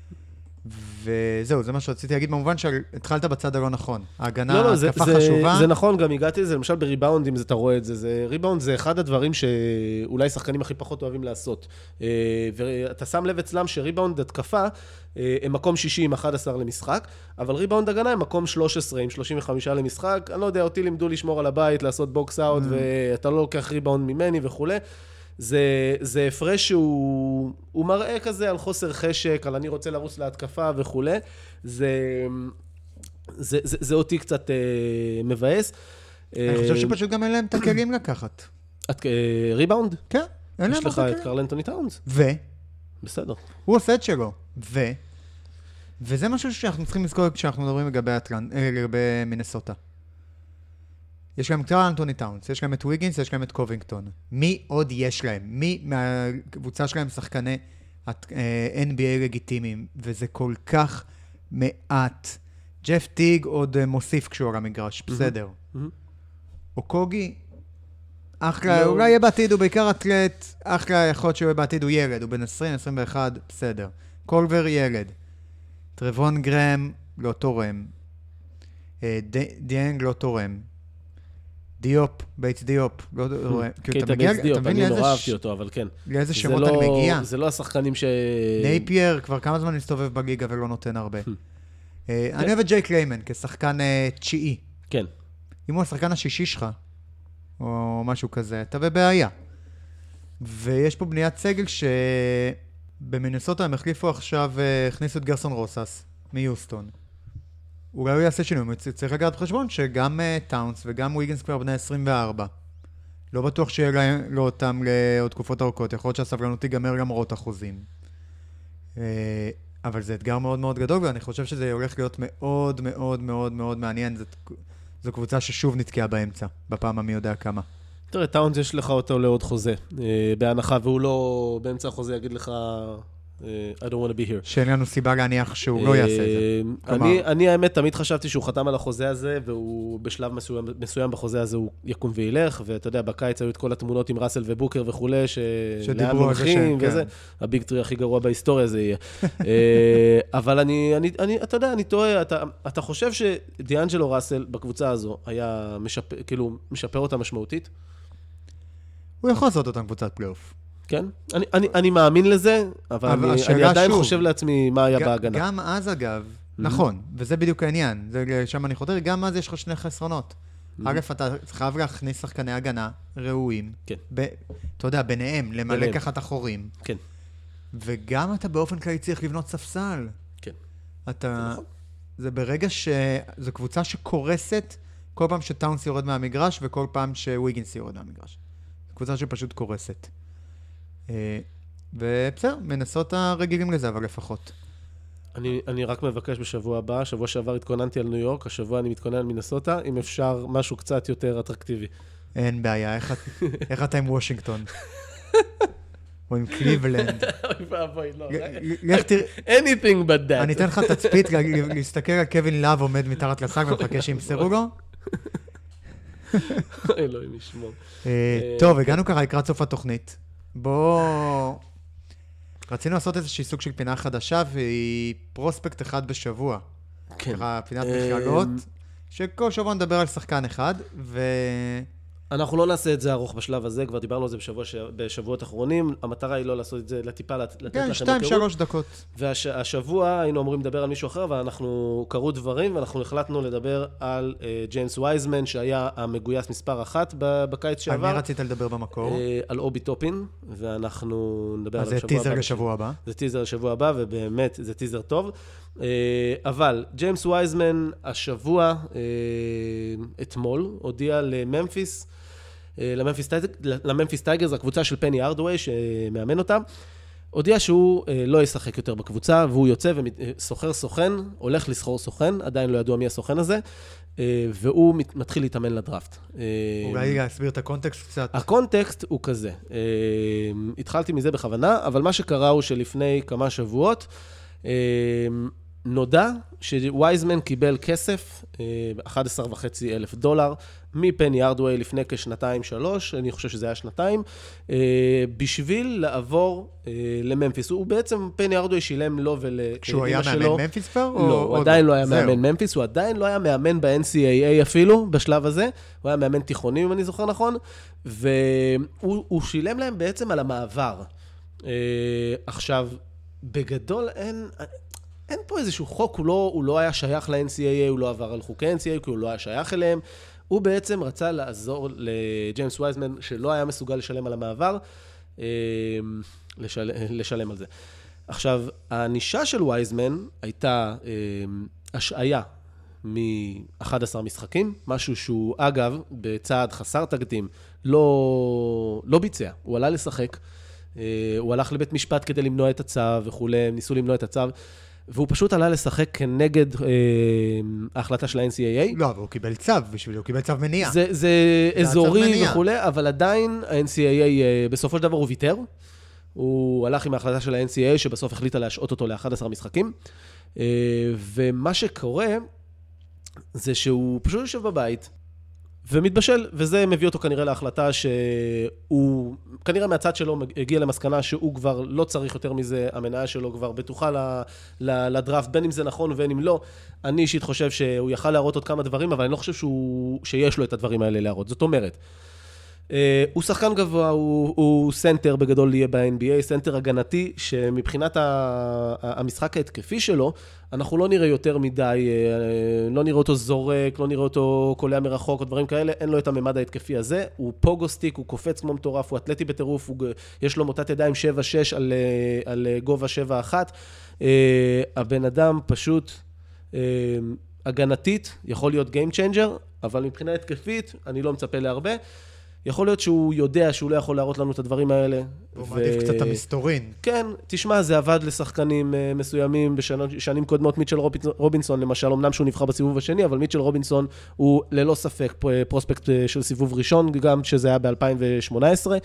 וזהו, זה מה שרציתי להגיד, במובן שהתחלת בצד הלא נכון. ההגנה, לא, לא, התקפה זה, חשובה. זה, זה נכון, גם הגעתי לזה, למשל בריבאונדים, אתה רואה את זה, זה ריבאונד זה אחד הדברים שאולי שחקנים הכי פחות אוהבים לעשות. ואתה שם לב אצלם שריבאונד התקפה, הם מקום שישי עם אחד עשר למשחק, אבל ריבאונד הגנה הם מקום שלוש עשרה עם שלושים וחמש למשחק. אני לא יודע, אותי לימדו לשמור על הבית, לעשות בוקס אאוט, ואתה לא לוקח ריבאונד ממני וכו'. זה, זה הפרש שהוא, הוא מראה כזה על חוסר חשק, על אני רוצה לרוץ להתקפה וכו'. זה, זה, זה, זה אותי קצת אה, מבאס. אני חושב שפשוט גם אין להם את הכלים לקחת. את, אה, ריבאונד? כן, אין להם יש לך את קרל אנטוני טאונס. ו? בסדר. הוא עושה את שלו. ו? וזה משהו שאנחנו צריכים לזכור כשאנחנו מדברים לגבי, אטלנ... לגבי מינסוטה. יש להם קרל אנטוני טאונס, יש להם את ויגינס, יש להם את קובינגטון. מי עוד יש להם? מי מהקבוצה שלהם שחקני אן בי איי לגיטימיים? וזה כל כך מעט. ג'ף טיג עוד מוסיף כשהוא על המגרש, בסדר. או קוגי, אחלה, אולי יהיה בעתיד, הוא בעיקר אתלט, אחלה יכול להיות שהוא יהיה בעתיד, הוא ילד, הוא בן עשרים עשרים ואחת, בסדר. קולבר ילד. טרבון גרם לא תורם. דיאנג לא תורם. דיופ, בייץ דיופ, לא תורם. קייטה בייץ דיופ, אני נורא אהבתי אותו, אבל כן. לאיזה שמות אני מגיע? זה לא השחקנים ש... נייפייר, כבר כמה זמן מסתובב בליגה ולא נותן הרבה. אני אוהב את ג'ייק ליימן כשחקן תשיעי. כן. אם הוא השחקן השישי שלך, או משהו כזה, אתה בבעיה. ויש פה בניית סגל שבמינסוטה הם החליפו עכשיו, הכניסו את גרסון רוסס מיוסטון. אולי הוא יעשה שינוי, צריך לגעת בחשבון שגם טאונס וגם ויגינס כבר בני עשרים וארבע. לא בטוח שיהיה לו אותם לעוד תקופות ארוכות, יכול להיות שהסבלנות תיגמר למרות אחוזים. אבל זה אתגר מאוד מאוד גדול, ואני חושב שזה הולך להיות מאוד מאוד מאוד מאוד מעניין. זו קבוצה ששוב נתקעה באמצע, בפעם המי יודע כמה. תראה, טאונס יש לך אותו לעוד חוזה, בהנחה, והוא לא באמצע החוזה יגיד לך, I don't want to be here. שאין לנו סיבה להניח שהוא לא יעשה את זה. אני, אני האמת, תמיד חשבתי שהוא חתם על החוזה הזה, והוא בשלב מסוים, מסוים בחוזה הזה הוא יקום וילך, ואתה יודע, בקיץ היו את כל התמונות עם ראסל ובוקר וכולי, שלאן הולכים, וזה, הביג טרי הכי גרוע בהיסטוריה זה יהיה. אבל אני, אני, אני, אתה יודע, אני טועה, אתה, אתה חושב שדיאנג'לו ראסל בקבוצה הזו היה משפר, כאילו, משפר אותה משמעותית? הוא יכול לעשות אותם קבוצת פלייאוף. כן? אני, אני, אני מאמין לזה, אבל, אבל אני, אני עדיין שוב, חושב לעצמי מה היה ג, בהגנה. גם אז אגב, mm-hmm. נכון, וזה בדיוק העניין, זה, שם אני חותר, גם אז יש לך שני חסרונות. Mm-hmm. א', אתה חייב להכניס שחקני הגנה ראויים, כן. ב, אתה יודע, ביניהם, למלא ביניהם. ככה את החורים. כן. וגם אתה באופן כללי צריך לבנות ספסל. כן. אתה, זה ברגע שזו קבוצה שקורסת כל פעם שטאונס יורד מהמגרש וכל פעם שוויגינס יורד מהמגרש. קבוצה שפשוט קורסת. ובסדר, מנסוטה רגילים לזה, אבל לפחות. אני, אני רק מבקש בשבוע הבא, שבוע שעבר התכוננתי על ניו יורק, השבוע אני מתכונן על מינסוטה, אם אפשר משהו קצת יותר אטרקטיבי. אין בעיה, איך, איך אתה עם וושינגטון? או עם קליבלנד? אוי ואבוי, לא. לך תראה... anything but that. אני אתן לך תצפית להסתכל על קווין לאב עומד מתחת לשק ומחכה שימסרו לו. אלוהים ישמור. טוב, הגענו ככה לקראת סוף התוכנית. בוא... רצינו לעשות איזושהי סוג של פינה חדשה, והיא פרוספקט אחד בשבוע. כן. ככה פינת מכללות, שכל שבוע נדבר על שחקן אחד, ו... אנחנו לא נעשה את זה ארוך בשלב הזה, כבר דיברנו על זה בשבוע, בשבועות האחרונים, המטרה היא לא לעשות את זה לטיפה, לתת לכם כן, שתיים, שלוש דקות. והשבוע היינו אמורים לדבר על מישהו אחר, ואנחנו קראו דברים, ואנחנו החלטנו לדבר על ג'יימס וייזמן, שהיה המגויס מספר אחת בקיץ שעבר. על מי רצית לדבר במקור? על אובי טופין, ואנחנו נדבר עליו בשבוע הבא. אז זה טיזר לשבוע הבא. זה טיזר לשבוע הבא, ובאמת זה טיזר טוב. אבל ג'יימס וייזמן השבוע, אתמול, הודיע לממפיס, לממפיס טייגרס, הקבוצה של פני ארדווי שמאמן אותה, הודיע שהוא לא ישחק יותר בקבוצה, והוא יוצא וסוחר סוכן, הולך לסחור סוכן, עדיין לא ידוע מי הסוכן הזה, והוא מתחיל להתאמן לדראפט. אולי להסביר את הקונטקסט קצת. הקונטקסט הוא כזה. התחלתי מזה בכוונה, אבל מה שקרה הוא שלפני כמה שבועות, נודע שווייזמן קיבל כסף, אחד עשר וחצי אלף דולר, מפני ארדווי לפני כשנתיים שלוש, אני חושב שזה היה שנתיים, בשביל לעבור לממפיס. הוא בעצם, פני ארדווי שילם לו ולאמא שלו. כשהוא היה מאמן ממפיס כבר? לא, הוא עדיין לא היה מאמן ממפיס, הוא עדיין לא היה מאמן ב-אן סי איי איי אפילו, בשלב הזה. הוא היה מאמן תיכוני, אם אני זוכר נכון, והוא שילם להם בעצם על המעבר. עכשיו, בגדול אין... אין פה איזשהו חוק, הוא לא, הוא לא היה שייך ל-אן סי איי איי, הוא לא עבר על חוקי אן סי איי איי, כי הוא לא היה שייך אליהם. הוא בעצם רצה לעזור לג'יימס וייזמן, שלא היה מסוגל לשלם על המעבר, לשל... לשלם על זה. עכשיו, הענישה של וייזמן הייתה השעיה מ-אחד עשר משחקים, משהו שהוא, אגב, בצעד חסר תקדים, לא, לא ביצע. הוא עלה לשחק, הוא הלך לבית משפט כדי למנוע את הצו וכו', ניסו למנוע את הצו, והוא פשוט עלה לשחק כנגד אה, ההחלטה של ה-אן סי איי איי. לא, אבל הוא קיבל צו, בשביל הוא קיבל צו מניעה. זה, זה אזורי וכו', אבל עדיין ה-אן סי איי איי, אה, בסופו של דבר הוא ויתר. הוא הלך עם ההחלטה של ה-אן סי איי איי, שבסוף החליטה להשעות אותו ל-אחד עשר משחקים. אה, ומה שקורה, זה שהוא פשוט יושב בבית, ומתבשל, וזה מביא אותו כנראה להחלטה שהוא, כנראה מהצד שלו הגיע למסקנה שהוא כבר לא צריך יותר מזה, המניה שלו כבר בטוחה לדראפט, בין אם זה נכון ובין אם לא. אני אישית חושב שהוא יכל להראות עוד כמה דברים, אבל אני לא חושב שהוא, שיש לו את הדברים האלה להראות. זאת אומרת, הוא שחקן גבוה, הוא, הוא סנטר בגדול יהיה ב-אן בי איי, סנטר הגנתי, שמבחינת המשחק ההתקפי שלו, אנחנו לא נראה יותר מדי, לא נראה אותו זורק, לא נראה אותו קולע מרחוק או דברים כאלה, אין לו את הממד ההתקפי הזה, הוא פוגוסטיק, הוא קופץ כמו מטורף, הוא אתלטי בטירוף, הוא, יש לו מוטת ידיים שבע שש על, על גובה שבע אחת, הבן אדם פשוט הגנתית, יכול להיות Game Changer, אבל מבחינה התקפית, אני לא מצפה להרבה, יכול להיות שהוא יודע שהוא לא יכול להראות לנו את הדברים האלה. הוא מעדיף קצת המסתורין. כן, תשמע, זה עבד לשחקנים מסוימים בשנים קודמות. מיטשל רובינסון, למשל, אמנם שהוא נבחר בסיבוב השני, אבל מיטשל רובינסון הוא ללא ספק פרוספקט של סיבוב ראשון, גם שזה היה ב-אלפיים שמונה עשרה,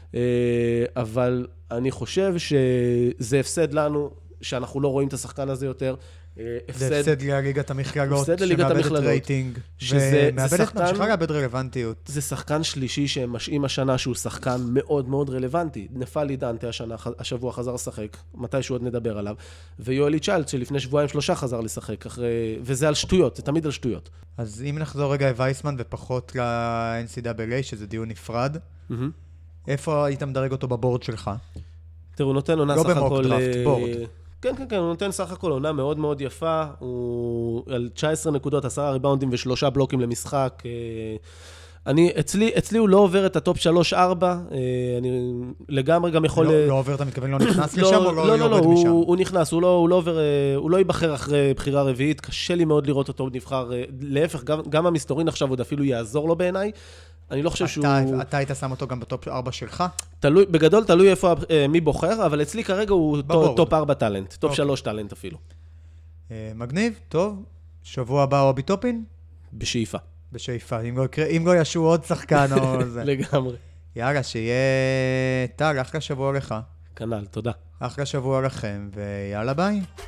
אבל אני חושב שזה הפסד לנו, שאנחנו לא רואים את השחקן הזה יותר. זה הפסד לליגת המכללות, שמאבדת רייטינג, ומאבדת ממשיכה לאבד רלוונטיות. זה שחקן שלישי שמשאים השנה שהוא שחקן מאוד מאוד רלוונטי. נפלי דנטה השנה, השבוע חזר לשחק, מתישהו עוד נדבר עליו, ויואלי צ'יילד שלפני שבועיים שלושה חזר לשחק, אחרי... וזה על שטויות, זה תמיד על שטויות. אז אם נחזור רגע לווייסמן ופחות ל-אן סי דאבל איי, שזה דיון נפרד, איפה היית מדרג אותו בבורד שלך? תראו, נותן עונה סך הכל... לא במוק דראפט, בורד. כן, כן, כן, הוא נותן סך הכל עונה מאוד מאוד יפה, הוא על תשע עשרה נקודות, עשרה ריבאונדים ושלושה בלוקים למשחק, אני, אצלי, אצלי הוא לא עובר את הטופ שלוש ארבע, אני לגמרי גם יכול... לא, לא עובר, אתה מתכוון, לא נכנס לשם או לא יורד לא, משם? הוא, הוא נכנס, הוא לא, הוא לא עובר, הוא לא ייבחר אחרי בחירה רביעית, קשה לי מאוד לראות אותו נבחר, להפך, גם, גם המסתורין עכשיו עוד אפילו יעזור לו בעיניי, אני לא חושב שהוא... אתה, אתה היית שם אותו גם בטופ ארבע שלך? תלוי, בגדול תלוי איפה, מי בוחר, אבל אצלי כרגע הוא בבור. טופ ארבע טלנט, טופ אוקיי. שלוש טלנט אפילו. מגניב, טוב. שבוע הבא או ביטופין? בשאיפה. בשאיפה, אם לא, אם לא ישו עוד שחקן או זה. לגמרי. יאללה, שיהיה טל, אחלה שבוע לך. כנ"ל, תודה. אחלה שבוע לכם, ויאללה ביי.